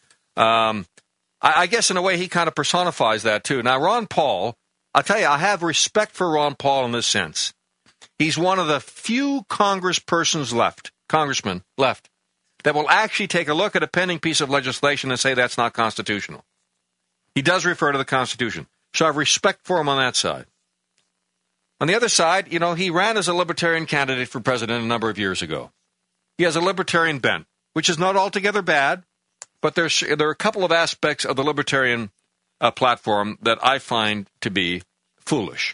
I guess in a way he kind of personifies that too. Now, Ron Paul, I'll tell you, I have respect for Ron Paul in this sense. He's one of the few congressmen left, that will actually take a look at a pending piece of legislation and say that's not constitutional. He does refer to the Constitution. So I have respect for him on that side. On the other side, he ran as a libertarian candidate for president a number of years ago. He has a libertarian bent, which is not altogether bad, but there are a couple of aspects of the libertarian platform that I find to be foolish.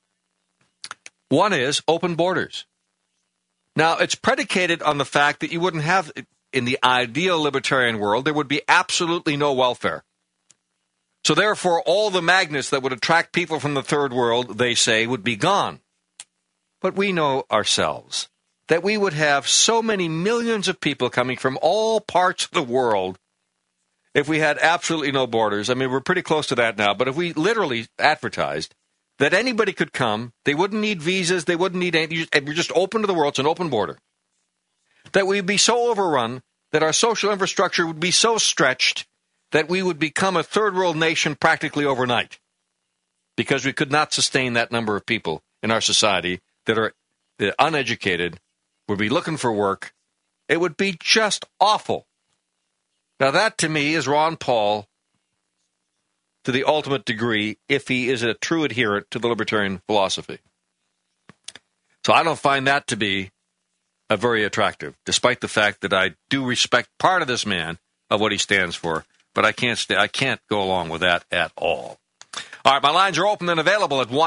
One is open borders. Now, it's predicated on the fact that you wouldn't have, in the ideal libertarian world, there would be absolutely no welfare. So therefore, all the magnets that would attract people from the third world, they say, would be gone. But we know ourselves that we would have so many millions of people coming from all parts of the world if we had absolutely no borders. I mean, we're pretty close to that now, but if we literally advertised that anybody could come, they wouldn't need visas, they wouldn't need anything, we're just open to the world, it's an open border, that we'd be so overrun that our social infrastructure would be so stretched that we would become a third world nation practically overnight because we could not sustain that number of people in our society that are uneducated, would be looking for work. It would be just awful. Now that to me is Ron Paul to the ultimate degree if he is a true adherent to the libertarian philosophy. So I don't find that to be very attractive, despite the fact that I do respect part of this man of what he stands for. But I can't go along with that at all. All right, my lines are open and available at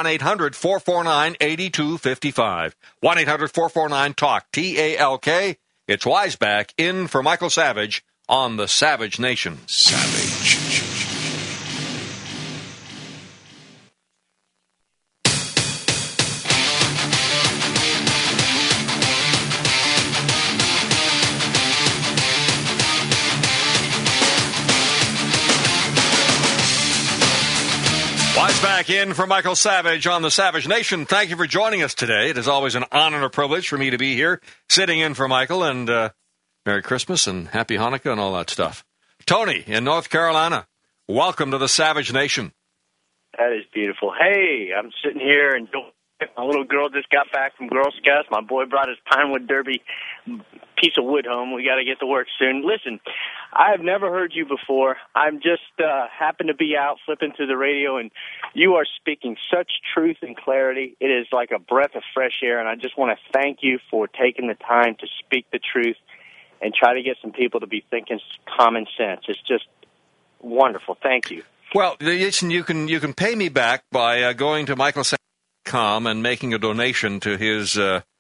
1-800-449-8255. 1-800-449-TALK, T-A-L-K. It's Wiseback in for Michael Savage on the Savage Nation. Savage. Back in for Michael Savage on the Savage Nation. Thank you for joining us today. It is always an honor and a privilege for me to be here, sitting in for Michael, and Merry Christmas and Happy Hanukkah and all that stuff. Tony in North Carolina, welcome to the Savage Nation. That is beautiful. Hey, I'm sitting here and my little girl just got back from Girl Scouts. My boy brought his Pinewood Derby piece of wood home. We got to get to work soon. Listen, I have never heard you before. I'm just happened to be out flipping through the radio, and you are speaking such truth and clarity. It is like a breath of fresh air, and I just want to thank you for taking the time to speak the truth and try to get some people to be thinking common sense. It's just wonderful. Thank you. Well, listen, you can pay me back by going to michaelsavage.com and making a donation to his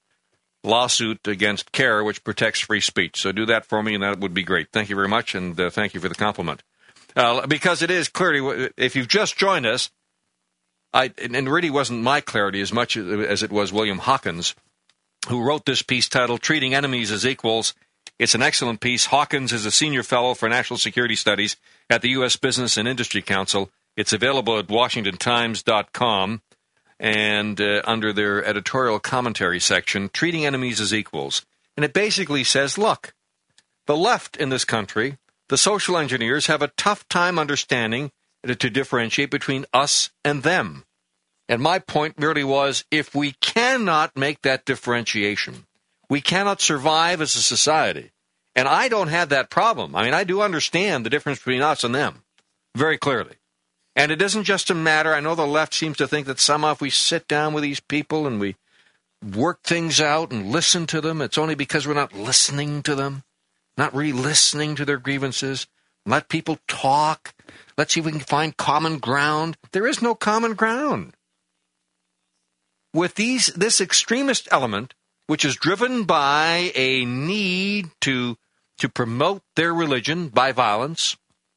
lawsuit against CARE, which protects free speech. So do that for me, and that would be great. Thank you very much, and thank you for the compliment. Because it is clearly, if you've just joined us, and it really wasn't my clarity as much as it was William Hawkins, who wrote this piece titled Treating Enemies as Equals. It's an excellent piece. Hawkins is a senior fellow for national security studies at the U.S. Business and Industry Council. It's available at WashingtonTimes.com. And under their editorial commentary section, Treating Enemies as Equals. And it basically says, look, the left in this country, the social engineers, have a tough time understanding to differentiate between us and them. And my point really was, if we cannot make that differentiation, we cannot survive as a society. And I don't have that problem. I mean, I do understand the difference between us and them very clearly. And it isn't just a matter, I know the left seems to think that somehow if we sit down with these people and we work things out and listen to them, it's only because we're not listening to them, not really listening to their grievances. Let people talk. Let's see if we can find common ground. There is no common ground. With this extremist element, which is driven by a need to promote their religion by violence,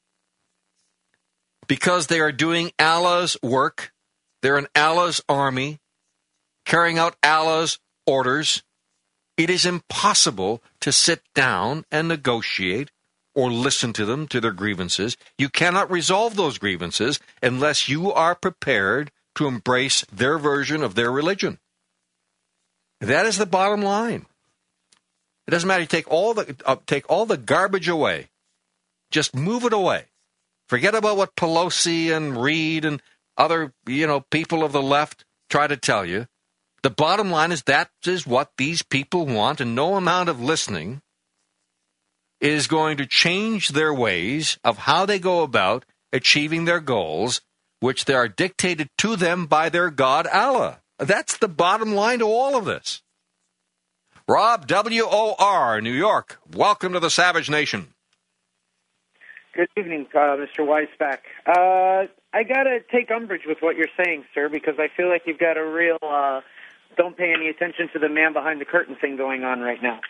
because they are doing Allah's work, they're in Allah's army, carrying out Allah's orders, it is impossible to sit down and negotiate or listen to them, to their grievances. You cannot resolve those grievances unless you are prepared to embrace their version of their religion. That is the bottom line. It doesn't matter. You take all the garbage away. Just move it away. Forget about what Pelosi and Reid and other, people of the left try to tell you. The bottom line is that is what these people want, and no amount of listening is going to change their ways of how they go about achieving their goals, which they are dictated to them by their God, Allah. That's the bottom line to all of this. Rob, WOR, New York. Welcome to the Savage Nation. Good evening, Mr. Weisbach. I got to take umbrage with what you're saying, sir, because I feel like you've got a real don't pay any attention to the man behind the curtain thing going on right now.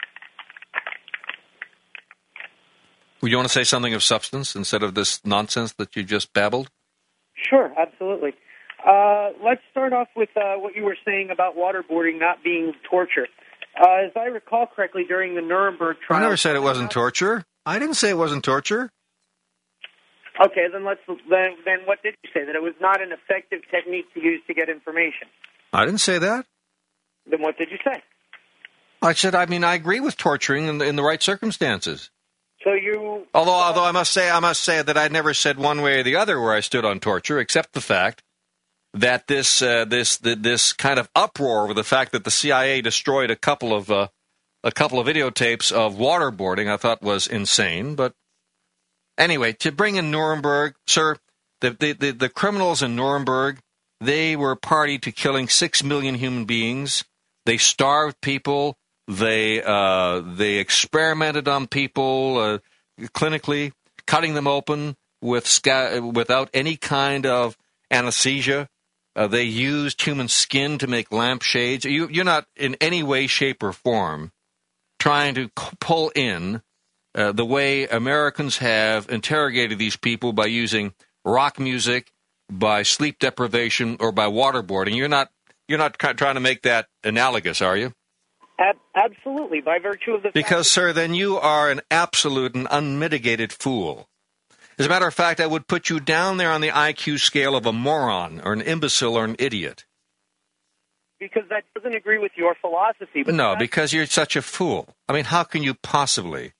Would you want to say something of substance instead of this nonsense that you just babbled? Sure, absolutely. Let's start off with what you were saying about waterboarding not being torture. As I recall correctly, during the Nuremberg trial... I never said it wasn't torture. I didn't say it wasn't torture. Okay, then then what did you say? That it was not an effective technique to use to get information? I didn't say that. Then what did you say? I said, I agree with torturing in the right circumstances. So you... Although I must say that I never said one way or the other where I stood on torture, except the fact that this kind of uproar over the fact that the CIA destroyed a couple of videotapes of waterboarding, I thought was insane. But anyway, to bring in Nuremberg, sir, the criminals in Nuremberg, they were party to killing 6 million human beings. They starved people. They experimented on people clinically, cutting them open without any kind of anesthesia. They used human skin to make lampshades. You're not in any way, shape, or form trying to pull in the way Americans have interrogated these people by using rock music, by sleep deprivation, or by waterboarding. You're not trying to make that analogous, are you? Absolutely, by virtue of the Because, sir, then you are an absolute and unmitigated fool. As a matter of fact, I would put you down there on the IQ scale of a moron or an imbecile or an idiot. Because that doesn't agree with your philosophy. But no, because you're such a fool. How can you possibly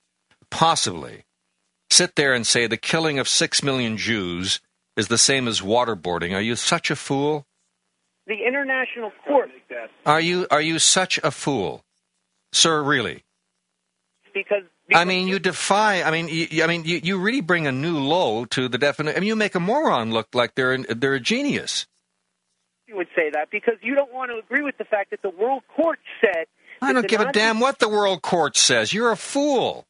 sit there and say the killing of 6 million Jews is the same as waterboarding? Are you such a fool? The International Court... Are you such a fool? Sir, really? Because you defy. You really bring a new low to the definition. You make a moron look like they're a genius. You would say that because you don't want to agree with the fact that the World Court said. I don't give a damn what the World Court says. You're a fool.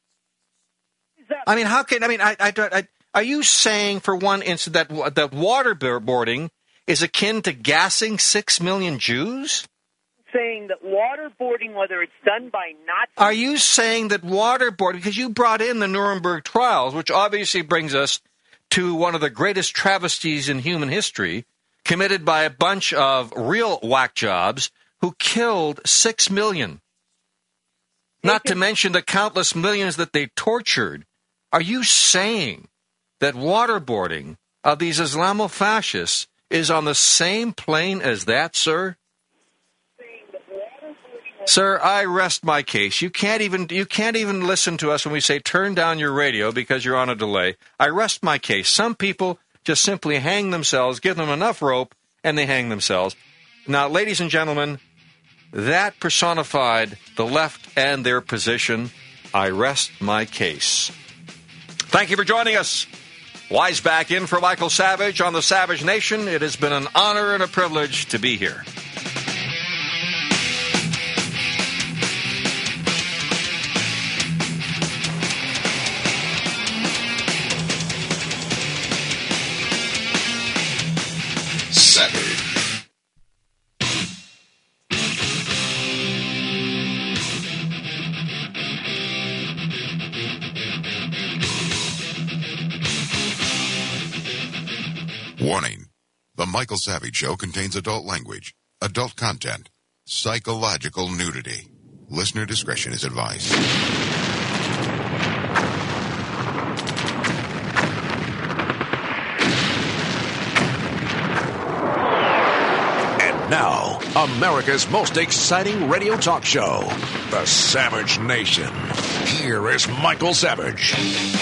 How can are you saying for one instant that waterboarding is akin to gassing 6 million Jews? Saying that waterboarding, whether it's done by Nazis... Are you saying that waterboarding, because you brought in the Nuremberg trials, which obviously brings us to one of the greatest travesties in human history, committed by a bunch of real whack jobs who killed 6 million. Not to mention the countless millions that they tortured. Are you saying that waterboarding of these Islamofascists is on the same plane as that, sir? Sir, I rest my case. You can't even listen to us when we say turn down your radio because you're on a delay. I rest my case. Some people just simply hang themselves, give them enough rope, and they hang themselves. Now, ladies and gentlemen, that personified the left and their position. I rest my case. Thank you for joining us. Wise back in for Michael Savage on the Savage Nation. It has been an honor and a privilege to be here. Savage. Warning. The Michael Savage Show contains adult language, adult content, psychological nudity. Listener discretion is advised. And now, America's most exciting radio talk show, The Savage Nation. Here is Michael Savage.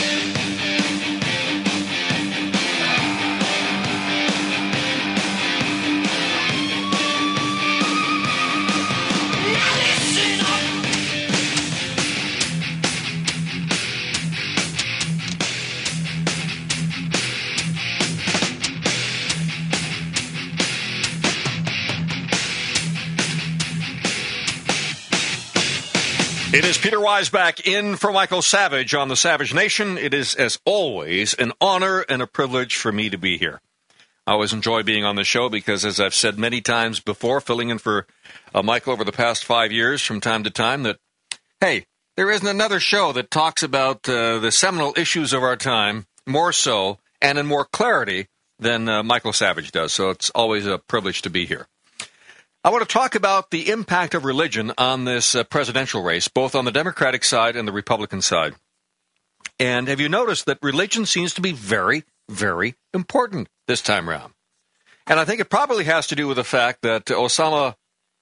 It is Peter Wise back in for Michael Savage on the Savage Nation. It is, as always, an honor and a privilege for me to be here. I always enjoy being on the show because, as I've said many times before, filling in for Michael over the past 5 years from time to time, that, hey, there isn't another show that talks about the seminal issues of our time more so and in more clarity than Michael Savage does. So it's always a privilege to be here. I want to talk about the impact of religion on this presidential race, both on the Democratic side and the Republican side. And have you noticed that religion seems to be very, very important this time around? And I think it probably has to do with the fact that Obama,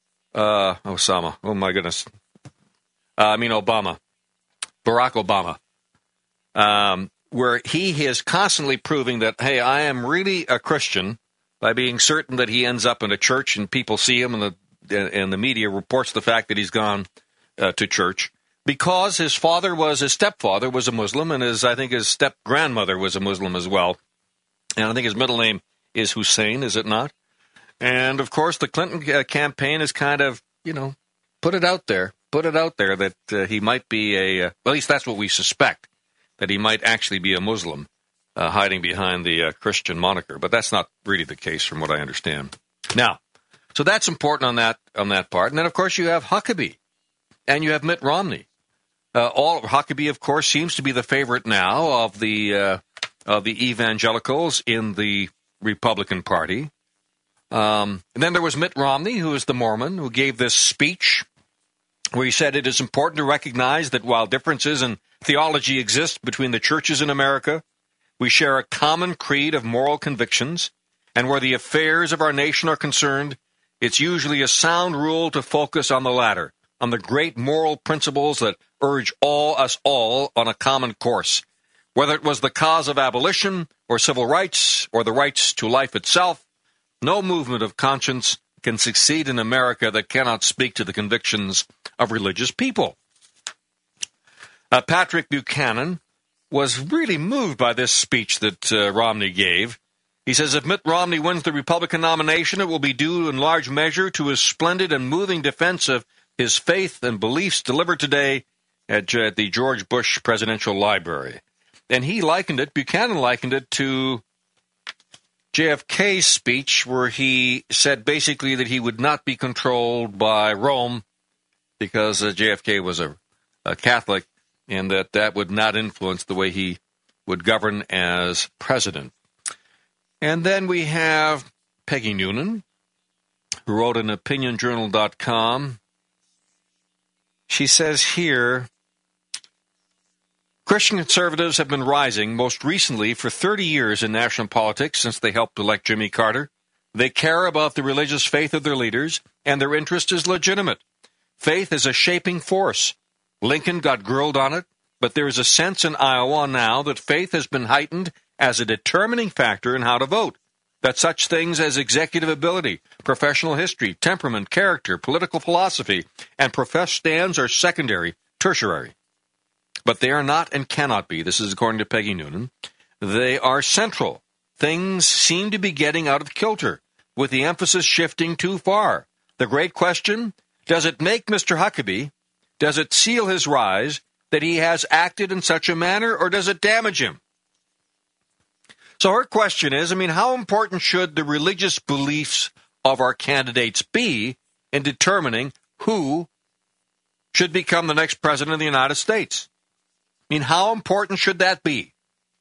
Barack Obama, where he is constantly proving that, hey, I am really a Christian, by being certain that he ends up in a church and people see him and the media reports the fact that he's gone to church because his stepfather was a Muslim, and his step-grandmother was a Muslim as well. And I think his middle name is Hussein, is it not? And, of course, the Clinton campaign has kind of, put it out there that he might be at least that's what we suspect, that he might actually be a Muslim. Hiding behind the Christian moniker, but that's not really the case from what I understand. Now, so that's important on that part. And then, of course, you have Huckabee, and you have Mitt Romney. Huckabee, of course, seems to be the favorite now of the evangelicals in the Republican Party. And then there was Mitt Romney, who is the Mormon, who gave this speech where he said it is important to recognize that while differences in theology exist between the churches in America, we share a common creed of moral convictions, and where the affairs of our nation are concerned, it's usually a sound rule to focus on the latter, on the great moral principles that urge us all on a common course. Whether it was the cause of abolition, or civil rights, or the rights to life itself, no movement of conscience can succeed in America that cannot speak to the convictions of religious people. Patrick Buchanan was really moved by this speech that Romney gave. He says if Mitt Romney wins the Republican nomination, it will be due in large measure to his splendid and moving defense of his faith and beliefs delivered today at the George Bush Presidential Library. And Buchanan likened it to JFK's speech where he said basically that he would not be controlled by Rome because JFK was a Catholic, and that would not influence the way he would govern as president. And then we have Peggy Noonan, who wrote in OpinionJournal.com. She says here, Christian conservatives have been rising, most recently for 30 years in national politics since they helped elect Jimmy Carter. They care about the religious faith of their leaders, and their interest is legitimate. Faith is a shaping force. Lincoln got grilled on it, but there is a sense in Iowa now that faith has been heightened as a determining factor in how to vote, that such things as executive ability, professional history, temperament, character, political philosophy, and professed stands are secondary, tertiary. But they are not and cannot be, this is according to Peggy Noonan, They are central. Things seem to be getting out of kilter, with the emphasis shifting too far. The great question, does it make Mr. Huckabee, does it seal his rise that he has acted in such a manner, or does it damage him? So her question is, how important should the religious beliefs of our candidates be in determining who should become the next president of the United States? How important should that be?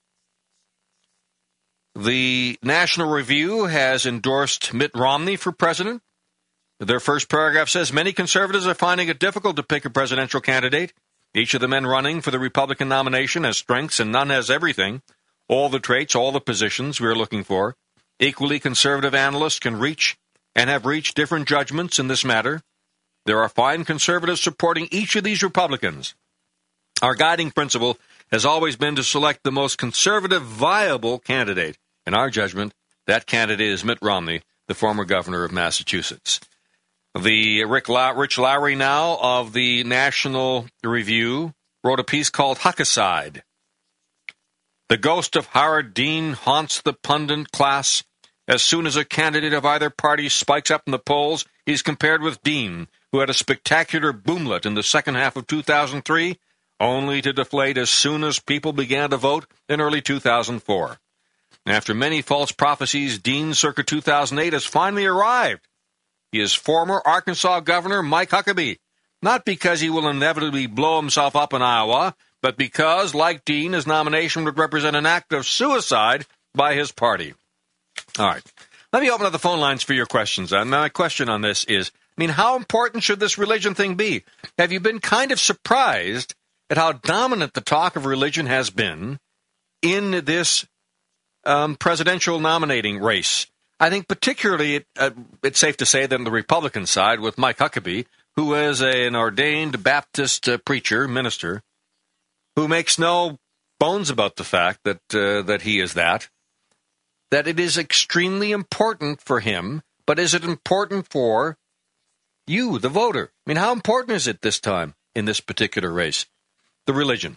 The National Review has endorsed Mitt Romney for president. Their first paragraph says, many conservatives are finding it difficult to pick a presidential candidate. Each of the men running for the Republican nomination has strengths and none has everything. All the traits, all the positions we are looking for. Equally conservative analysts can reach and have reached different judgments in this matter. There are fine conservatives supporting each of these Republicans. Our guiding principle has always been to select the most conservative, viable candidate. In our judgment, that candidate is Mitt Romney, the former governor of Massachusetts. The Rich Lowry now of the National Review wrote a piece called Huckaside. The ghost of Howard Dean haunts the pundit class. As soon as a candidate of either party spikes up in the polls, he's compared with Dean, who had a spectacular boomlet in the second half of 2003, only to deflate as soon as people began to vote in early 2004. After many false prophecies, Dean circa 2008 has finally arrived. He is former Arkansas Governor Mike Huckabee, not because he will inevitably blow himself up in Iowa, but because, like Dean, his nomination would represent an act of suicide by his party. All right. Let me open up the phone lines for your questions. My question on this is, how important should this religion thing be? Have you been kind of surprised at how dominant the talk of religion has been in this presidential nominating race? I think particularly it's safe to say that on the Republican side with Mike Huckabee, who is an ordained Baptist preacher, minister, who makes no bones about the fact that he is that it is extremely important for him, but is it important for you, the voter? How important is it this time in this particular race? The religion.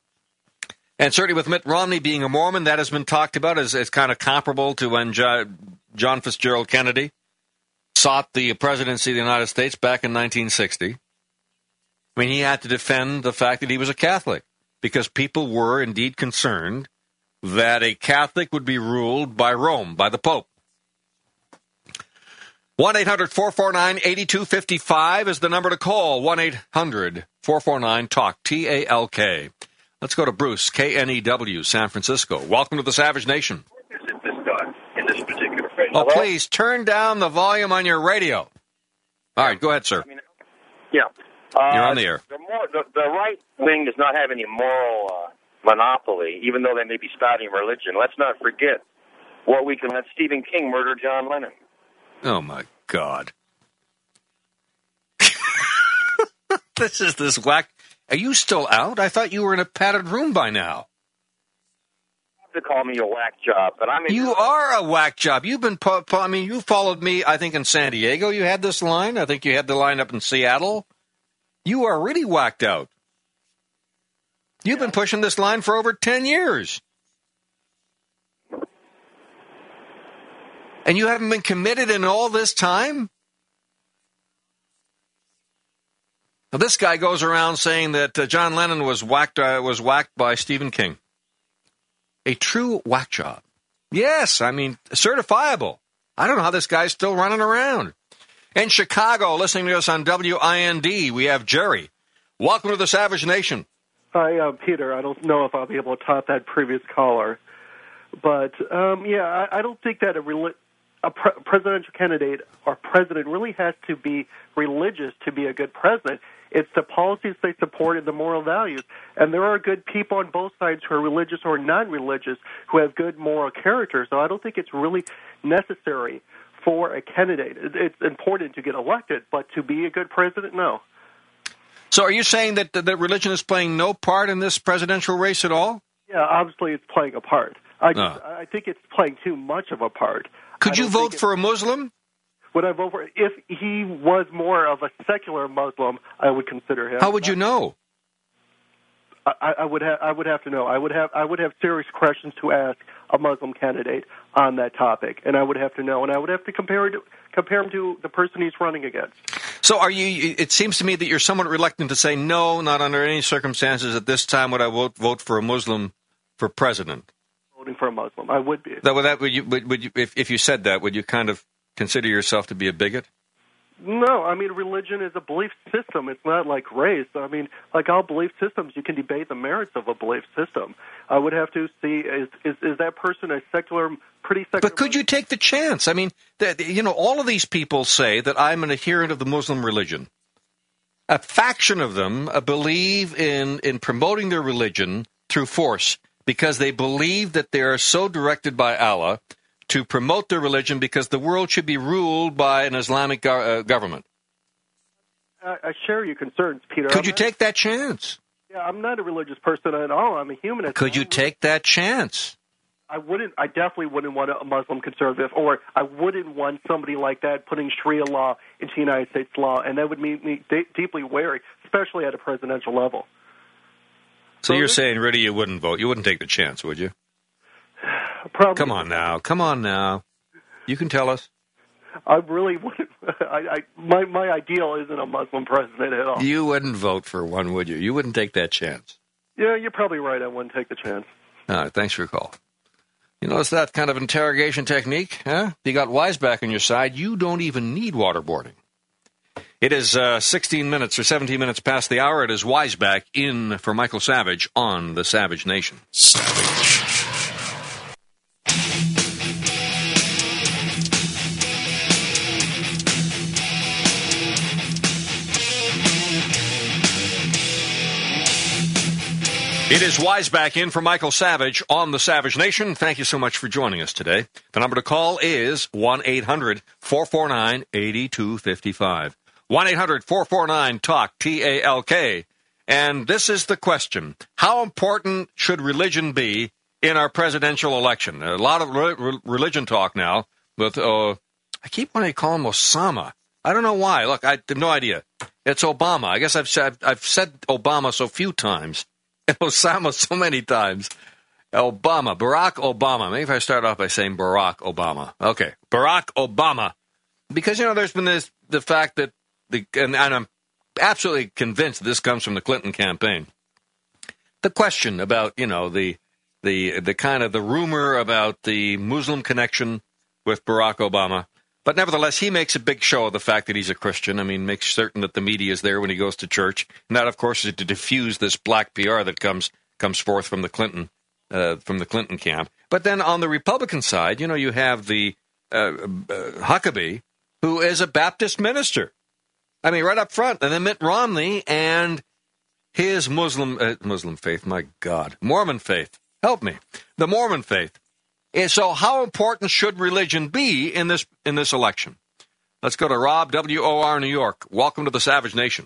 And certainly with Mitt Romney being a Mormon, that has been talked about as kind of comparable to when John Fitzgerald Kennedy sought the presidency of the United States back in 1960. He had to defend the fact that he was a Catholic because people were indeed concerned that a Catholic would be ruled by Rome, by the Pope. 1-800-449-8255 is the number to call. 1-800-449-TALK, T-A-L-K. Let's go to Bruce, KNEW, San Francisco. Welcome to the Savage Nation. Oh, please turn down the volume on your radio. All right, go ahead, sir. Yeah. You're on the air. The right wing does not have any moral monopoly, even though they may be spouting religion. Let's not forget what we can let Stephen King murder John Lennon. Oh, my God. This is this whack. Are you still out? I thought you were in a padded room by now. To call me a whack job, but you are a whack job. You've been, you followed me, I think, in San Diego. You had this line. I think you had the line up in Seattle. You are really whacked out. You've been pushing this line for over 10 years. And you haven't been committed in all this time? Now, this guy goes around saying that John Lennon was whacked by Stephen King. A true whack job. Yes, certifiable. I don't know how this guy's still running around. In Chicago, listening to us on WIND, we have Jerry. Welcome to the Savage Nation. Hi, Peter. I don't know if I'll be able to top that previous caller. But, I don't think that a presidential candidate or president really has to be religious to be a good president. It's the policies they support and the moral values. And there are good people on both sides who are religious or non-religious who have good moral character. So I don't think it's really necessary for a candidate. It's important to get elected, but to be a good president, no. So are you saying that religion is playing no part in this presidential race at all? Yeah, obviously it's playing a part. I think it's playing too much of a part. Could you vote for a Muslim? Would I vote for him? If he was more of a secular Muslim, I would consider him. How would you know? I would have to know. I would have serious questions to ask a Muslim candidate on that topic, and I would have to know, and I would have to compare him to the person he's running against. So are you? It seems to me that you're somewhat reluctant to say no, not under any circumstances at this time would I vote for a Muslim for president. Voting for a Muslim, I would be. Would you, if you said that, would you kind of consider yourself to be a bigot? No, I mean, religion is a belief system. It's not like race. I mean, like all belief systems, you can debate the merits of a belief system. I would have to see, is that person a pretty secular... But could you take the chance? I mean, all of these people say that I'm an adherent of the Muslim religion. A faction of them believe in promoting their religion through force because they believe that they are so directed by Allah to promote their religion because the world should be ruled by an Islamic government. I share your concerns, Peter. Could you take that chance? Yeah, I'm not a religious person at all. I'm a humanist. Could you take that chance? I wouldn't. I definitely wouldn't want a Muslim conservative, or I wouldn't want somebody like that putting Sharia law into United States law, and that would make me deeply wary, especially at a presidential level. So you're saying, really, you wouldn't vote? You wouldn't take the chance, would you? Probably. Come on now. You can tell us. I really wouldn't. My ideal isn't a Muslim president at all. You wouldn't vote for one, would you? You wouldn't take that chance. Yeah, you're probably right. I wouldn't take the chance. All right, thanks for your call. You notice that kind of interrogation technique? Huh? You got Weisbach on your side. You don't even need waterboarding. It is 16 minutes or 17 minutes past the hour. It is Weisbach in for Michael Savage on the Savage Nation. Savage. It is Weisbach in for Michael Savage on the Savage Nation. Thank you so much for joining us today. The number to call is 1-800-449-8255. 1-800-449-TALK, T-A-L-K. And this is the question. How important should religion be in our presidential election? A lot of religion talk now with, I keep wanting to call him Osama. I don't know why. Look, I have no idea. It's Obama. I guess I've said Obama so few times. And Osama so many times. Obama, Barack Obama. Maybe if I start off by saying Barack Obama. Okay, Barack Obama. Because, there's been the fact that, and I'm absolutely convinced this comes from the Clinton campaign. The question about, the kind of the rumor about the Muslim connection with Barack Obama. But nevertheless, he makes a big show of the fact that he's a Christian. I mean, makes certain that the media is there when he goes to church. And that, of course, is to diffuse this black PR that comes forth from the Clinton camp. But then on the Republican side, you have the Huckabee, who is a Baptist minister. I mean, right up front. And then Mitt Romney and his Muslim faith, my God, Mormon faith. Help me. The Mormon faith. And so how important should religion be in this election? Let's go to Rob, WOR, New York. Welcome to the Savage Nation.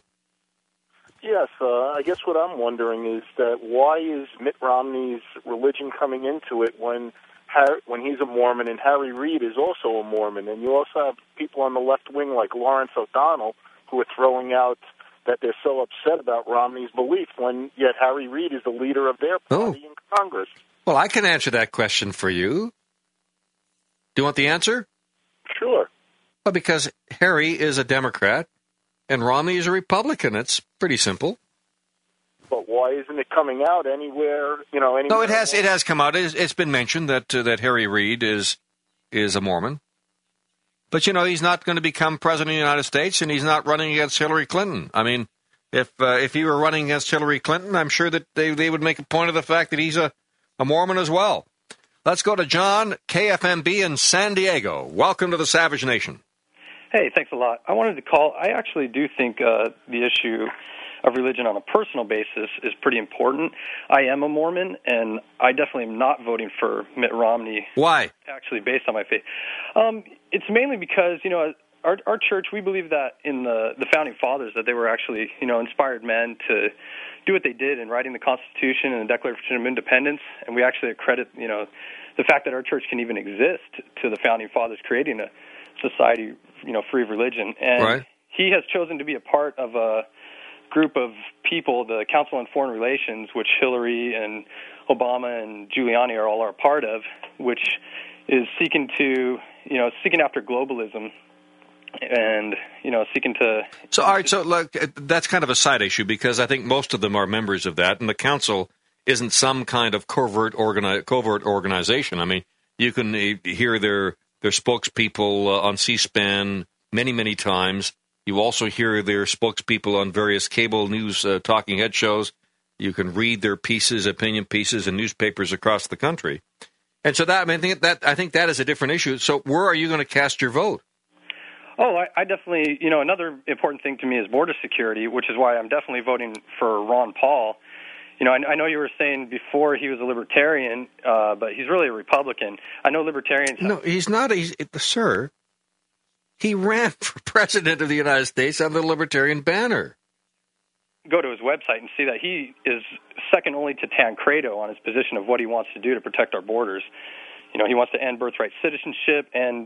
Yes, I guess what I'm wondering is that why is Mitt Romney's religion coming into it when he's a Mormon and Harry Reid is also a Mormon? And you also have people on the left wing like Lawrence O'Donnell who are throwing out that they're so upset about Romney's belief when yet Harry Reid is the leader of their party in Congress. Well, I can answer that question for you. Do you want the answer? Sure. Well, because Harry is a Democrat and Romney is a Republican. It's pretty simple. But why isn't it coming out anywhere? Anywhere? No, it has come out. It's been mentioned that Harry Reid is a Mormon. But, he's not going to become president of the United States, and he's not running against Hillary Clinton. I mean, if he were running against Hillary Clinton, I'm sure that they would make a point of the fact that he's a Mormon as well. Let's go to John, KFMB in San Diego. Welcome to the Savage Nation. Hey, thanks a lot. I wanted to call. I actually do think the issue of religion on a personal basis is pretty important. I am a Mormon, and I definitely am not voting for Mitt Romney. Why? Actually, based on my faith. It's mainly because, our church, we believe that in the Founding Fathers, that they were actually, inspired men to do what they did in writing the Constitution and the Declaration of Independence, and we actually accredit, the fact that our church can even exist to the Founding Fathers creating a society, free of religion. And right. He has chosen to be a part of a group of people, the Council on Foreign Relations, which Hillary and Obama and Giuliani are a part of, which is seeking after globalism and, seeking to... So, all right, so look, that's kind of a side issue because I think most of them are members of that, and the council isn't some kind of covert organization. I mean, you can hear their spokespeople on C-SPAN many, many times. You also hear their spokespeople on various cable news talking head shows. You can read their pieces, opinion pieces, in newspapers across the country. And so I think that is a different issue. So where are you going to cast your vote? Oh, I definitely, another important thing to me is border security, which is why I'm definitely voting for Ron Paul. I know you were saying before he was a libertarian, but he's really a Republican. I know libertarians... No, he's not. Sir, he ran for president of the United States under the Libertarian banner. Go to his website and see that he is second only to Tancredo on his position of what he wants to do to protect our borders. He wants to end birthright citizenship and,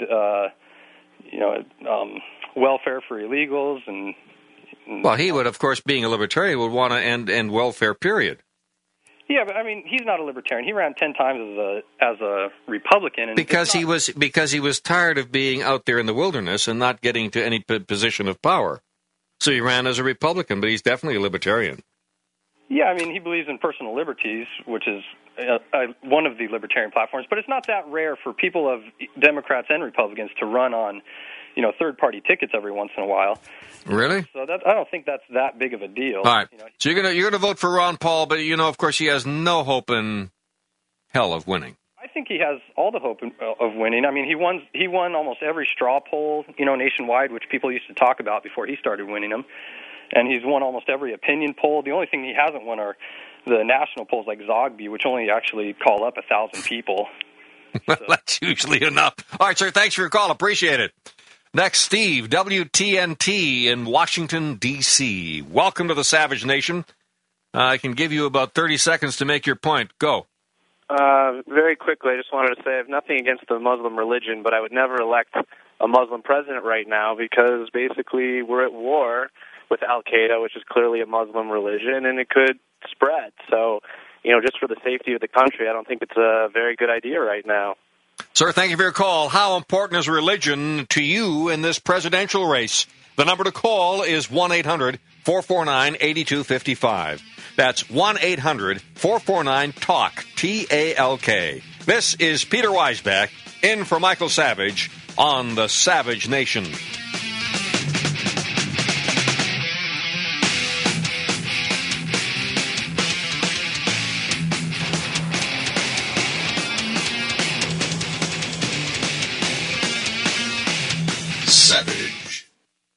welfare for illegals. Well, he would, of course, being a libertarian, would want to end welfare, period. Yeah, but I mean, he's not a libertarian. He ran 10 times as a Republican, and because he was tired of being out there in the wilderness and not getting to any position of power. So he ran as a Republican, but he's definitely a libertarian. Yeah, I mean, he believes in personal liberties, which is one of the libertarian platforms. But it's not that rare for people of Democrats and Republicans to run on, third-party tickets every once in a while. Really? So I don't think that's that big of a deal. All right. So you're gonna vote for Ron Paul, but of course, he has no hope in hell of winning. I think he has all the hope of winning. I mean, he won almost every straw poll, nationwide, which people used to talk about before he started winning them. And he's won almost every opinion poll. The only thing he hasn't won are the national polls like Zogby, which only actually call up 1,000 people. Well, that's usually enough. All right, sir, thanks for your call. Appreciate it. Next, Steve, WTNT in Washington, D.C. Welcome to the Savage Nation. I can give you about 30 seconds to make your point. Go. Very quickly, I just wanted to say I have nothing against the Muslim religion, but I would never elect a Muslim president right now because basically we're at war with Al-Qaeda, which is clearly a Muslim religion, and it could spread. So, just for the safety of the country, I don't think it's a very good idea right now. Sir, thank you for your call. How important is religion to you in this presidential race? The number to call is 1-800-449-8255. That's 1-800-449-TALK, T-A-L-K. This is Peter Weisbach in for Michael Savage on the Savage Nation. Savage.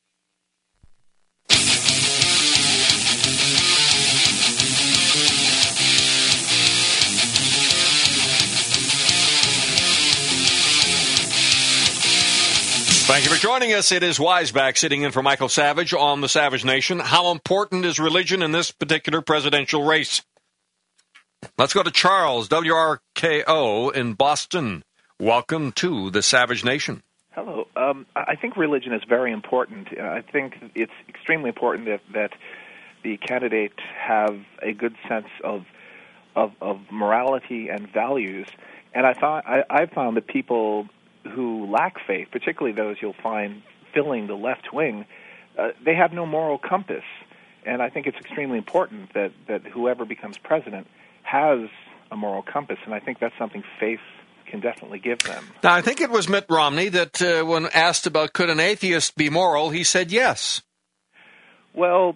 Thank you for joining us. It is Weisbach sitting in for Michael Savage on the Savage Nation. How important is religion in this particular presidential race? Let's go to Charles, WRKO in Boston. Welcome to the Savage Nation. Hello. I think religion is very important. I think it's extremely important that the candidate have a good sense of morality and values. And I found that people who lack faith, particularly those you'll find filling the left wing, they have no moral compass. And I think it's extremely important that whoever becomes president has a moral compass. And I think that's something faith can definitely give them. Now, I think it was Mitt Romney that when asked about could an atheist be moral, he said yes. Well,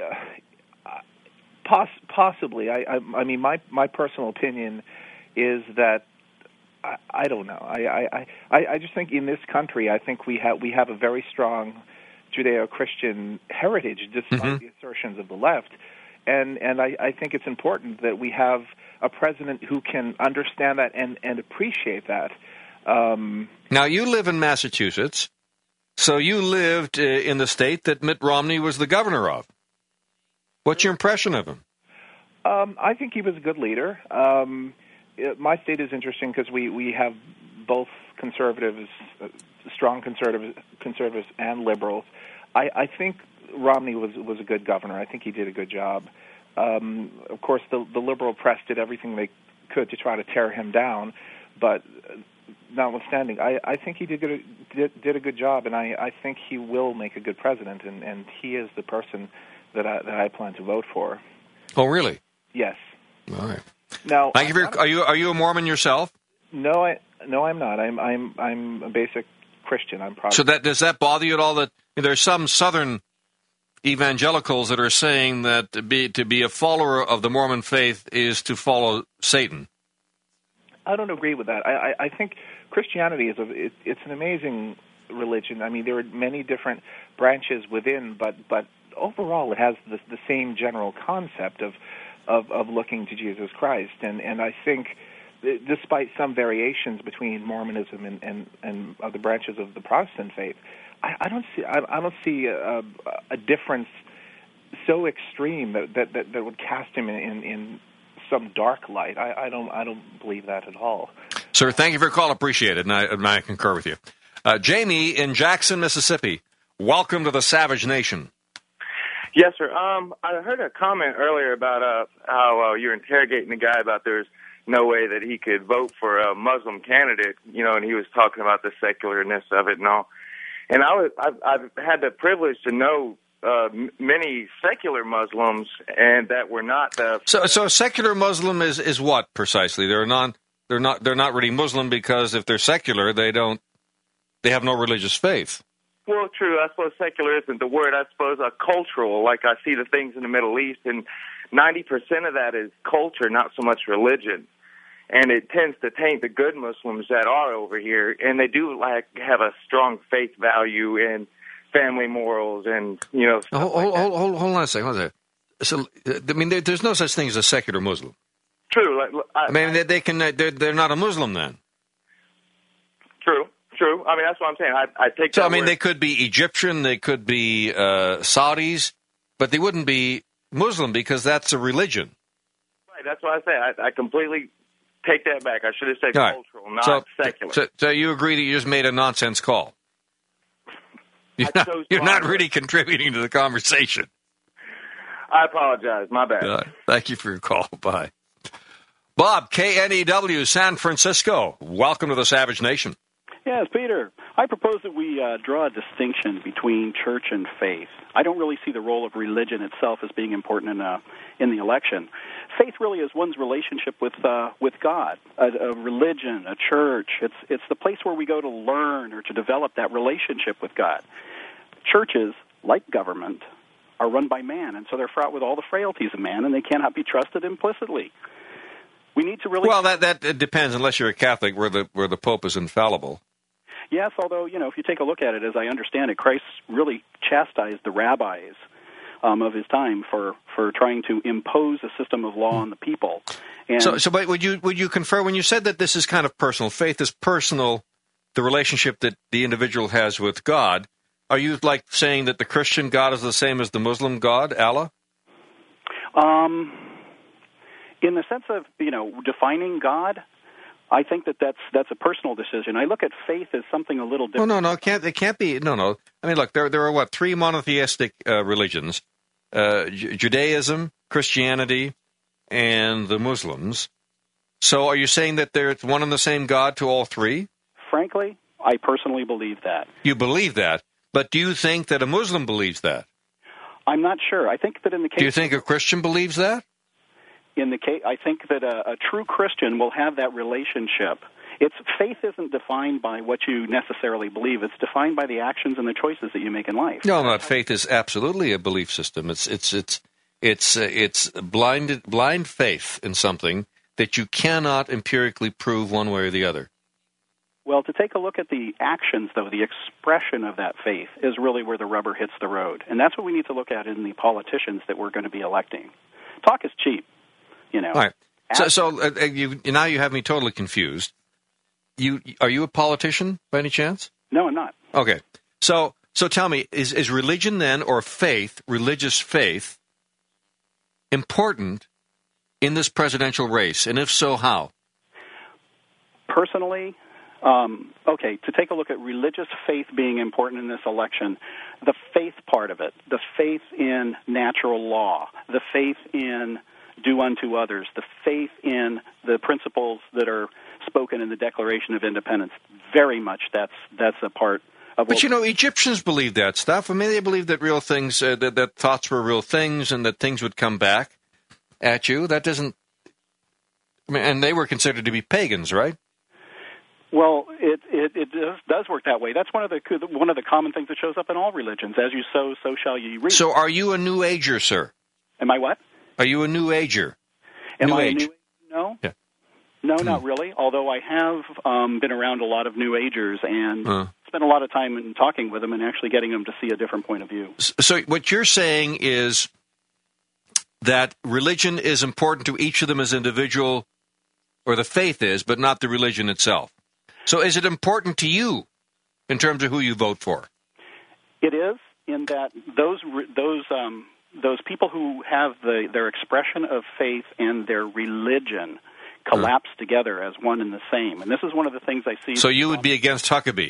possibly. I mean, my personal opinion is that I don't know. I just think in this country, I think we have a very strong Judeo-Christian heritage, despite the assertions of the left. And I think it's important that we have a president who can understand that and appreciate that. Now, you live in Massachusetts, so you lived in the state that Mitt Romney was the governor of. What's your impression of him? I think he was a good leader. My state is interesting because we have both conservatives, strong conservatives and liberals. I think Romney was a good governor. I think he did a good job. Of course, the liberal press did everything they could to try to tear him down, but notwithstanding, I think he did a good job, and I think he will make a good president, and he is the person that I plan to vote for. Oh, really? Yes. All right. Now, thank you for, are you a Mormon yourself? No, I'm not. I'm a basic Christian. I'm Protestant. So does that bother you at all? That there's some Southern evangelicals that are saying that to be a follower of the Mormon faith is to follow Satan. I don't agree with that. I think Christianity it's an amazing religion. I mean, there are many different branches within, but overall, it has the same general concept of looking to Jesus Christ. And I think, despite some variations between Mormonism and other branches of the Protestant faith, I don't see a difference so extreme that would cast him in some dark light. I don't believe that at all. Sir, thank you for your call. Appreciate it, and I concur with you. Jamie in Jackson, Mississippi. Welcome to the Savage Nation. Yes, sir. I heard a comment earlier about how you're interrogating the guy about there's no way that he could vote for a Muslim candidate, and he was talking about the secularness of it and all. And I've had the privilege to know many secular Muslims, and that were not the. So a secular Muslim is what precisely? They're not really Muslim because if they're secular, they have no religious faith. Well, true. I suppose secular isn't the word. I suppose cultural, like I see the things in the Middle East, and 90% of that is culture, not so much religion. And it tends to taint the good Muslims that are over here, and they do have a strong faith value and family morals, and stuff like that. Hold on a second. So, I mean, there's no such thing as a secular Muslim. True. They're not a Muslim then. True. I mean, that's what I'm saying. I take. So, I mean, they could be Egyptian, they could be Saudis, but they wouldn't be Muslim because that's a religion. Right. That's what I say. I completely take that back. I should have said cultural, not secular. So you agree that you just made a nonsense call? You're not really contributing to the conversation. I apologize. My bad. Thank you for your call. Bye. Bob, KNEW, San Francisco. Welcome to the Savage Nation. Yes, Peter. I propose that we draw a distinction between church and faith. I don't really see the role of religion itself as being important in the election. Faith really is one's relationship with God. A religion, a church, it's the place where we go to learn or to develop that relationship with God. Churches, like government, are run by man, and so they're fraught with all the frailties of man, and they cannot be trusted implicitly. We need to really... Well, that depends, unless you're a Catholic, where the Pope is infallible. Yes, although, if you take a look at it, as I understand it, Christ really chastised the rabbis of his time for trying to impose a system of law on the people. And but would you confer, when you said that this is kind of personal, faith is personal, the relationship that the individual has with God, are you like saying that the Christian God is the same as the Muslim God, Allah? In the sense of, defining God, I think that's a personal decision. I look at faith as something a little different. No, it can't be. No. I mean, look, there are three monotheistic religions: Judaism, Christianity, and the Muslims. So, are you saying that there's one and the same God to all three? Frankly, I personally believe that. You believe that, but do you think that a Muslim believes that? I'm not sure. I think that in the case. Do you think a Christian believes that? In the case, I think that a true Christian will have that relationship. Faith isn't defined by what you necessarily believe. It's defined by the actions and the choices that you make in life. No, faith is absolutely a belief system. It's blind faith in something that you cannot empirically prove one way or the other. Well, to take a look at the actions, though, the expression of that faith is really where the rubber hits the road. And that's what we need to look at in the politicians that we're going to be electing. Talk is cheap. All right. So now you have me totally confused. Are you a politician by any chance? No, I'm not. Okay. So tell me, is religion then, or faith, religious faith, important in this presidential race? And if so, how? Personally, Okay, to take a look at religious faith being important in this election, the faith part of it, the faith in natural law, the faith in do unto others, the faith in the principles that are spoken in the Declaration of Independence, very much that's a part of. But Egyptians believed that stuff. I mean, they believed that real things, that thoughts were real things, and that things would come back at you. That doesn't. I mean, and they were considered to be pagans, right? Well, it does work that way. That's one of the common things that shows up in all religions. As you sow, so shall you reap. So, are you a New Ager, sir? Am I what? Are you a New Ager? Am I Age? a New Ager? No. Yeah. No, not really. Although I have been around a lot of New Agers and spent a lot of time in talking with them and actually getting them to see a different point of view. So, what you're saying is that religion is important to each of them as individual, or the faith is, but not the religion itself. So is it important to you in terms of who you vote for? It is, in that those people who have their expression of faith and their religion collapse together as one and the same. And this is one of the things I see. So you would be against Huckabee?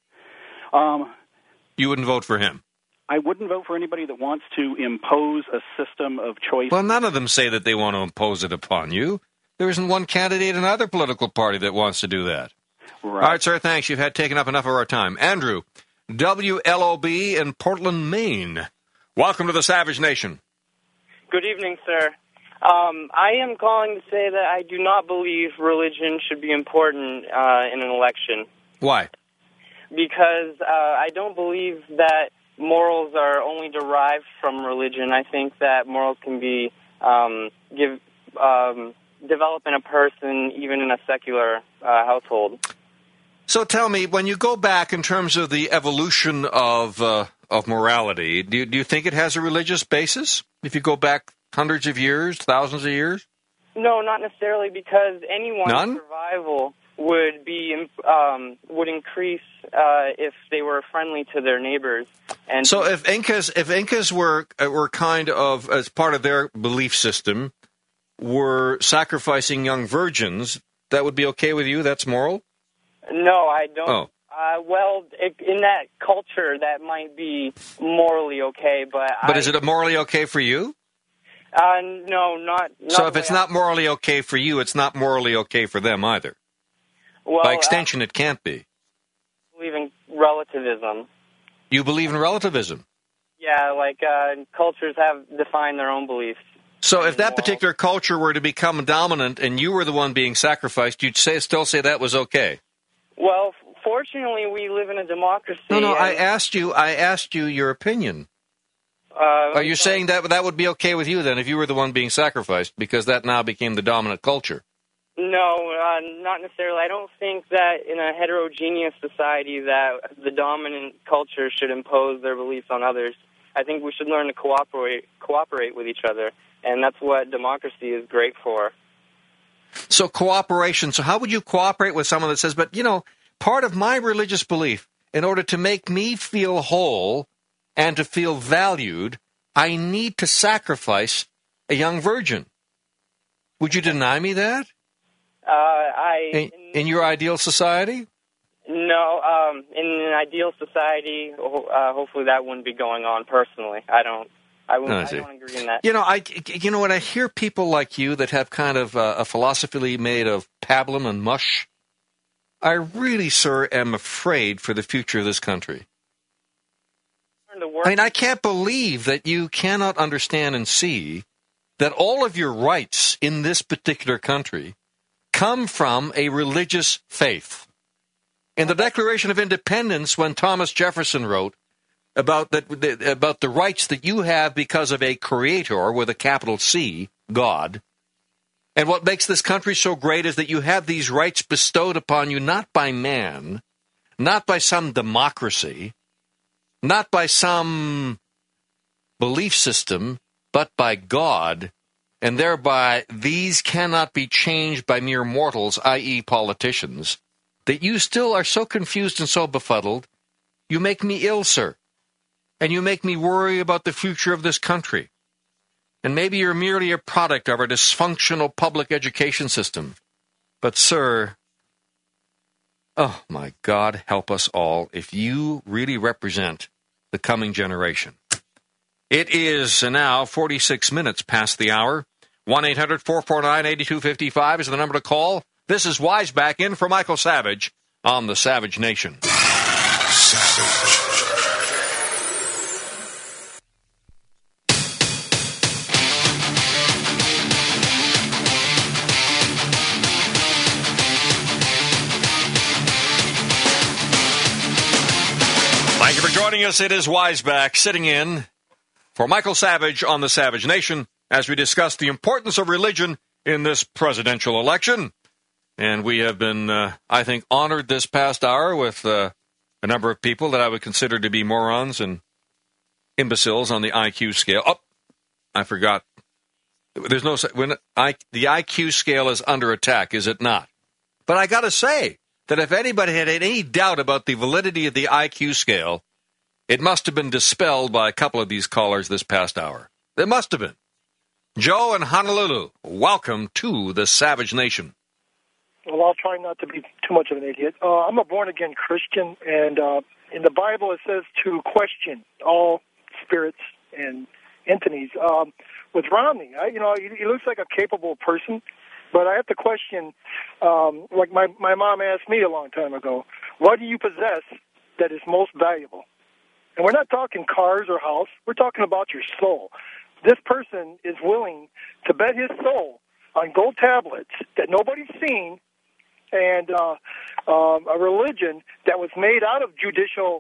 You wouldn't vote for him? I wouldn't vote for anybody that wants to impose a system of choice. Well, none of them say that they want to impose it upon you. There isn't one candidate in either political party that wants to do that. Right. All right, sir, thanks. You've taken up enough of our time. Andrew, WLOB in Portland, Maine. Welcome to the Savage Nation. Good evening, sir. I am calling to say that I do not believe religion should be important in an election. Why? Because I don't believe that morals are only derived from religion. I think that morals can be develop in a person, even in a secular household. So tell me, when you go back in terms of the evolution of morality, do you think it has a religious basis? If you go back hundreds of years, thousands of years? No, not necessarily, because anyone's survival would increase if they were friendly to their neighbors. And so if Incas were kind of, as part of their belief system, were sacrificing young virgins, that would be okay with you? That's moral? No, I don't. Oh. In that culture, that might be morally okay, but is it morally okay for you? No, not. So if it's not morally okay for you, it's not morally okay for them either. Well, by extension, it can't be. I believe in relativism. You believe in relativism? Yeah, like cultures have defined their own beliefs. So if that particular culture were to become dominant and you were the one being sacrificed, you'd still say that was okay? Well, fortunately, we live in a democracy. No, I asked you your opinion. Are you saying that would be okay with you then if you were the one being sacrificed, because that now became the dominant culture? No, not necessarily. I don't think that in a heterogeneous society that the dominant culture should impose their beliefs on others. I think we should learn to cooperate with each other, and that's what democracy is great for. So cooperation. So how would you cooperate with someone that says, but, part of my religious belief, in order to make me feel whole and to feel valued, I need to sacrifice a young virgin. Would you deny me that? In your ideal society? No, in an ideal society, hopefully that wouldn't be going on personally. I don't agree in that. When I hear people like you that have kind of a philosophy made of pablum and mush, I really, sir, am afraid for the future of this country. I mean, I can't believe that you cannot understand and see that all of your rights in this particular country come from a religious faith. In the Declaration of Independence, when Thomas Jefferson wrote about the rights that you have because of a creator with a capital C, God, and what makes this country so great is that you have these rights bestowed upon you not by man, not by some democracy, not by some belief system, but by God, and thereby these cannot be changed by mere mortals, i.e. politicians, that you still are so confused and so befuddled, you make me ill, sir. And you make me worry about the future of this country. And maybe you're merely a product of our dysfunctional public education system. But, sir, Oh, my God, help us all if you really represent the coming generation. It is now 46 minutes past the hour. 1-800-449-8255 is the number to call. This is Wise back in for Michael Savage on the Savage Nation. Savage. Thank you for joining us. It is Wise back, sitting in for Michael Savage on the Savage Nation as we discuss the importance of religion in this presidential election. And we have been, I think, honored this past hour with a number of people that I would consider to be morons and imbeciles on the IQ scale. Oh, I forgot. There's no the IQ scale is under attack, is it not? But I got to say that if anybody had any doubt about the validity of the IQ scale, it must have been dispelled by a couple of these callers this past hour. It must have been. Joe in Honolulu, welcome to the Savage Nation. Well, I'll try not to be too much of an idiot. I'm a born-again Christian, and in the Bible it says to question all spirits and entities. With Romney, he looks like a capable person, but I have to question, like my mom asked me a long time ago, what do you possess that is most valuable? And we're not talking cars or house. We're talking about your soul. This person is willing to bet his soul on gold tablets that nobody's seen, and a religion that was made out of Judeo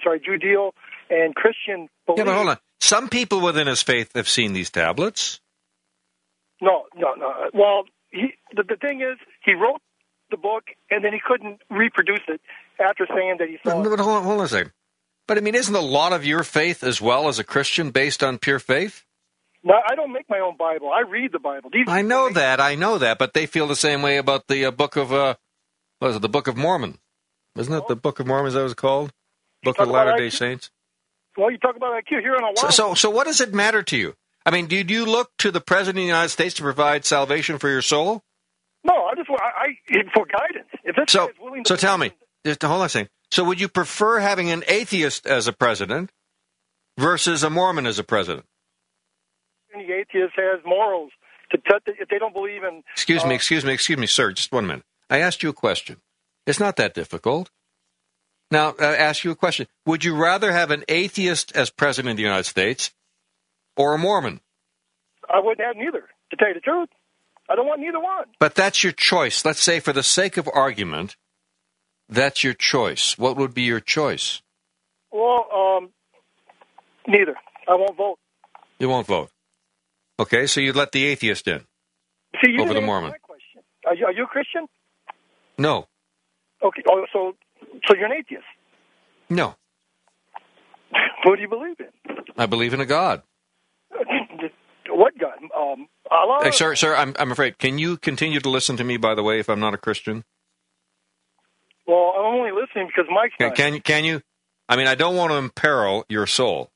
and Christian belief. Yeah, but hold on. Some people within his faith have seen these tablets. No. Well, the thing is, he wrote the book, and then he couldn't reproduce it after saying that he saw it. But hold on a second. But, I mean, isn't a lot of your faith as well as a Christian based on pure faith? No, I don't make my own Bible. I read the Bible. I know that, but they feel the same way about the book of, the Book of Mormon? Isn't it the Book of Mormon, is that what it's called? Book of Latter-day Saints? Well, you talk about IQ here on a while. So what does it matter to you? I mean, do you look to the President of the United States to provide salvation for your soul? No, I for guidance. If this guy is willing to... So tell me, just hold on a second. So would you prefer having an atheist as a president versus a Mormon as a president? Any atheist has morals. If they don't believe in... Excuse me, sir. Just 1 minute. I asked you a question. It's not that difficult. Now, I ask you a question. Would you rather have an atheist as president of the United States or a Mormon? I wouldn't have neither, to tell you the truth. I don't want neither one. But that's your choice. Let's say, for the sake of argument, that's your choice. What would be your choice? Well, neither. I won't vote. You won't vote. Okay, so you'd let the atheist in over the Mormon. My question. Are you a Christian? No. Okay. Oh, so you're an atheist? No. What do you believe in? I believe in a God. What God? Allah? Hey, sir, I'm afraid. Can you continue to listen to me, by the way, if I'm not a Christian? Well, I'm only listening because Mike's not. Can you? I mean, I don't want to imperil your soul.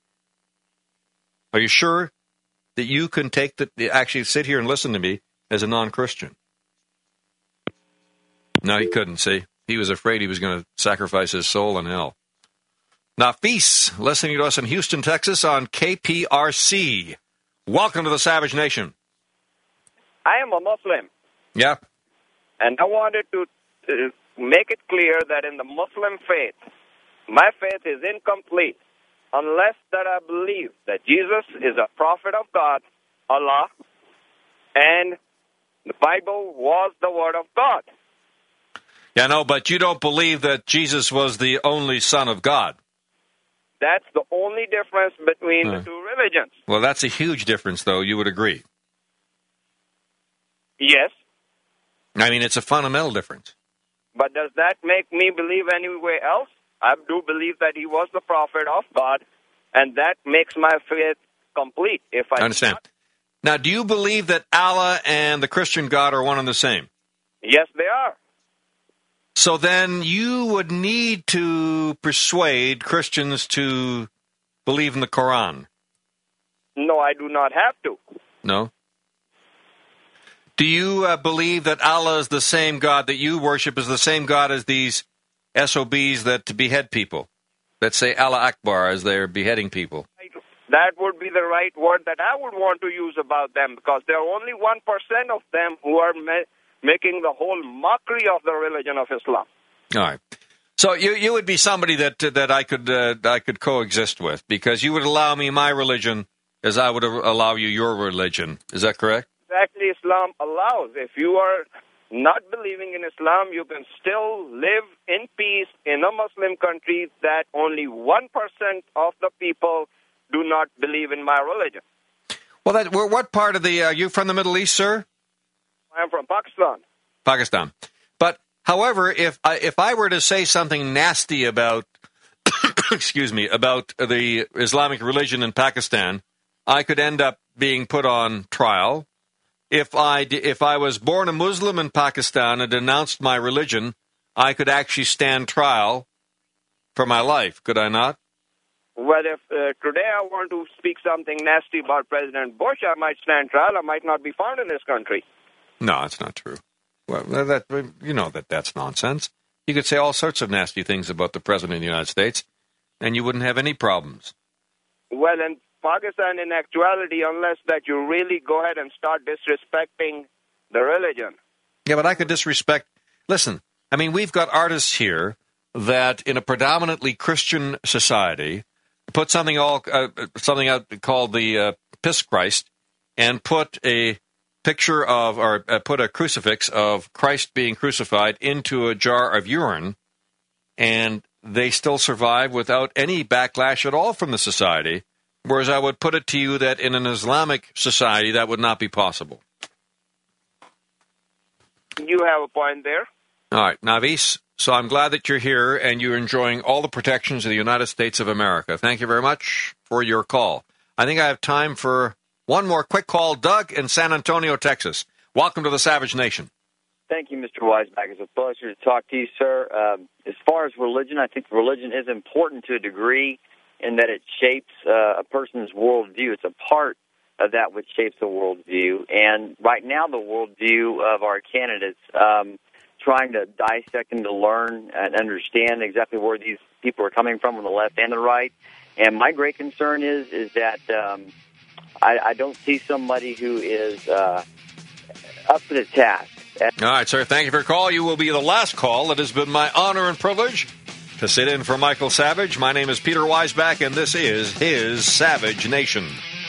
Are you sure that you can actually sit here and listen to me as a non-Christian? No, he couldn't, see. He was afraid he was going to sacrifice his soul in hell. Nafis, listening to us in Houston, Texas on KPRC. Welcome to the Savage Nation. I am a Muslim. Yeah. And I wanted to make it clear that in the Muslim faith, my faith is incomplete unless that I believe that Jesus is a prophet of God, Allah, and the Bible was the Word of God. Yeah, no, but you don't believe that Jesus was the only Son of God. That's the only difference between the two religions. Well, that's a huge difference, though. You would agree. Yes. I mean, it's a fundamental difference. But does that make me believe anywhere else? I do believe that he was the prophet of God, and that makes my faith complete. If I understand. Now, do you believe that Allah and the Christian God are one and the same? Yes, they are. So then you would need to persuade Christians to believe in the Quran. No, I do not have to. No? Do you believe that Allah is the same God that you worship, is the same God as these SOBs that behead people, that say Allah Akbar as they're beheading people? That would be the right word that I would want to use about them, because there are only 1% of them who are making the whole mockery of the religion of Islam. All right. So you would be somebody that I could coexist with, because you would allow me my religion as I would allow you your religion. Is that correct? Exactly, Islam allows. If you are not believing in Islam, you can still live in peace in a Muslim country that only 1% of the people do not believe in my religion. Well, what part of are you from the Middle East, sir? I am from Pakistan. Pakistan. But, however, if I were to say something nasty about, excuse me, about the Islamic religion in Pakistan, I could end up being put on trial. If I was born a Muslim in Pakistan and denounced my religion, I could actually stand trial for my life, could I not? Well, if today I want to speak something nasty about President Bush, I might stand trial. I might not be found in this country. No, that's not true. Well, you know that's nonsense. You could say all sorts of nasty things about the President of the United States, and you wouldn't have any problems. Well, in Pakistan, in actuality, unless that you really go ahead and start disrespecting the religion. Yeah, but I could disrespect... Listen, I mean, we've got artists here that in a predominantly Christian society put something out called the Piss Christ and put a picture of, or put a crucifix of Christ being crucified into a jar of urine, and they still survive without any backlash at all from the society. Whereas I would put it to you that in an Islamic society, that would not be possible. You have a point there. All right, Navis, so I'm glad that you're here and you're enjoying all the protections of the United States of America. Thank you very much for your call. I think I have time for one more quick call. Doug in San Antonio, Texas. Welcome to the Savage Nation. Thank you, Mr. Weisbach. It's a pleasure to talk to you, sir. As far as religion, I think religion is important to a degree in that it shapes a person's worldview. It's a part of that which shapes the worldview. And right now, the worldview of our candidates, trying to dissect and to learn and understand exactly where these people are coming from on the left and the right. And my great concern is that I don't see somebody who is up for the task. All right, sir. Thank you for your call. You will be the last call. It has been my honor and privilege to sit in for Michael Savage. My name is Peter Weisbach, and this is his Savage Nation.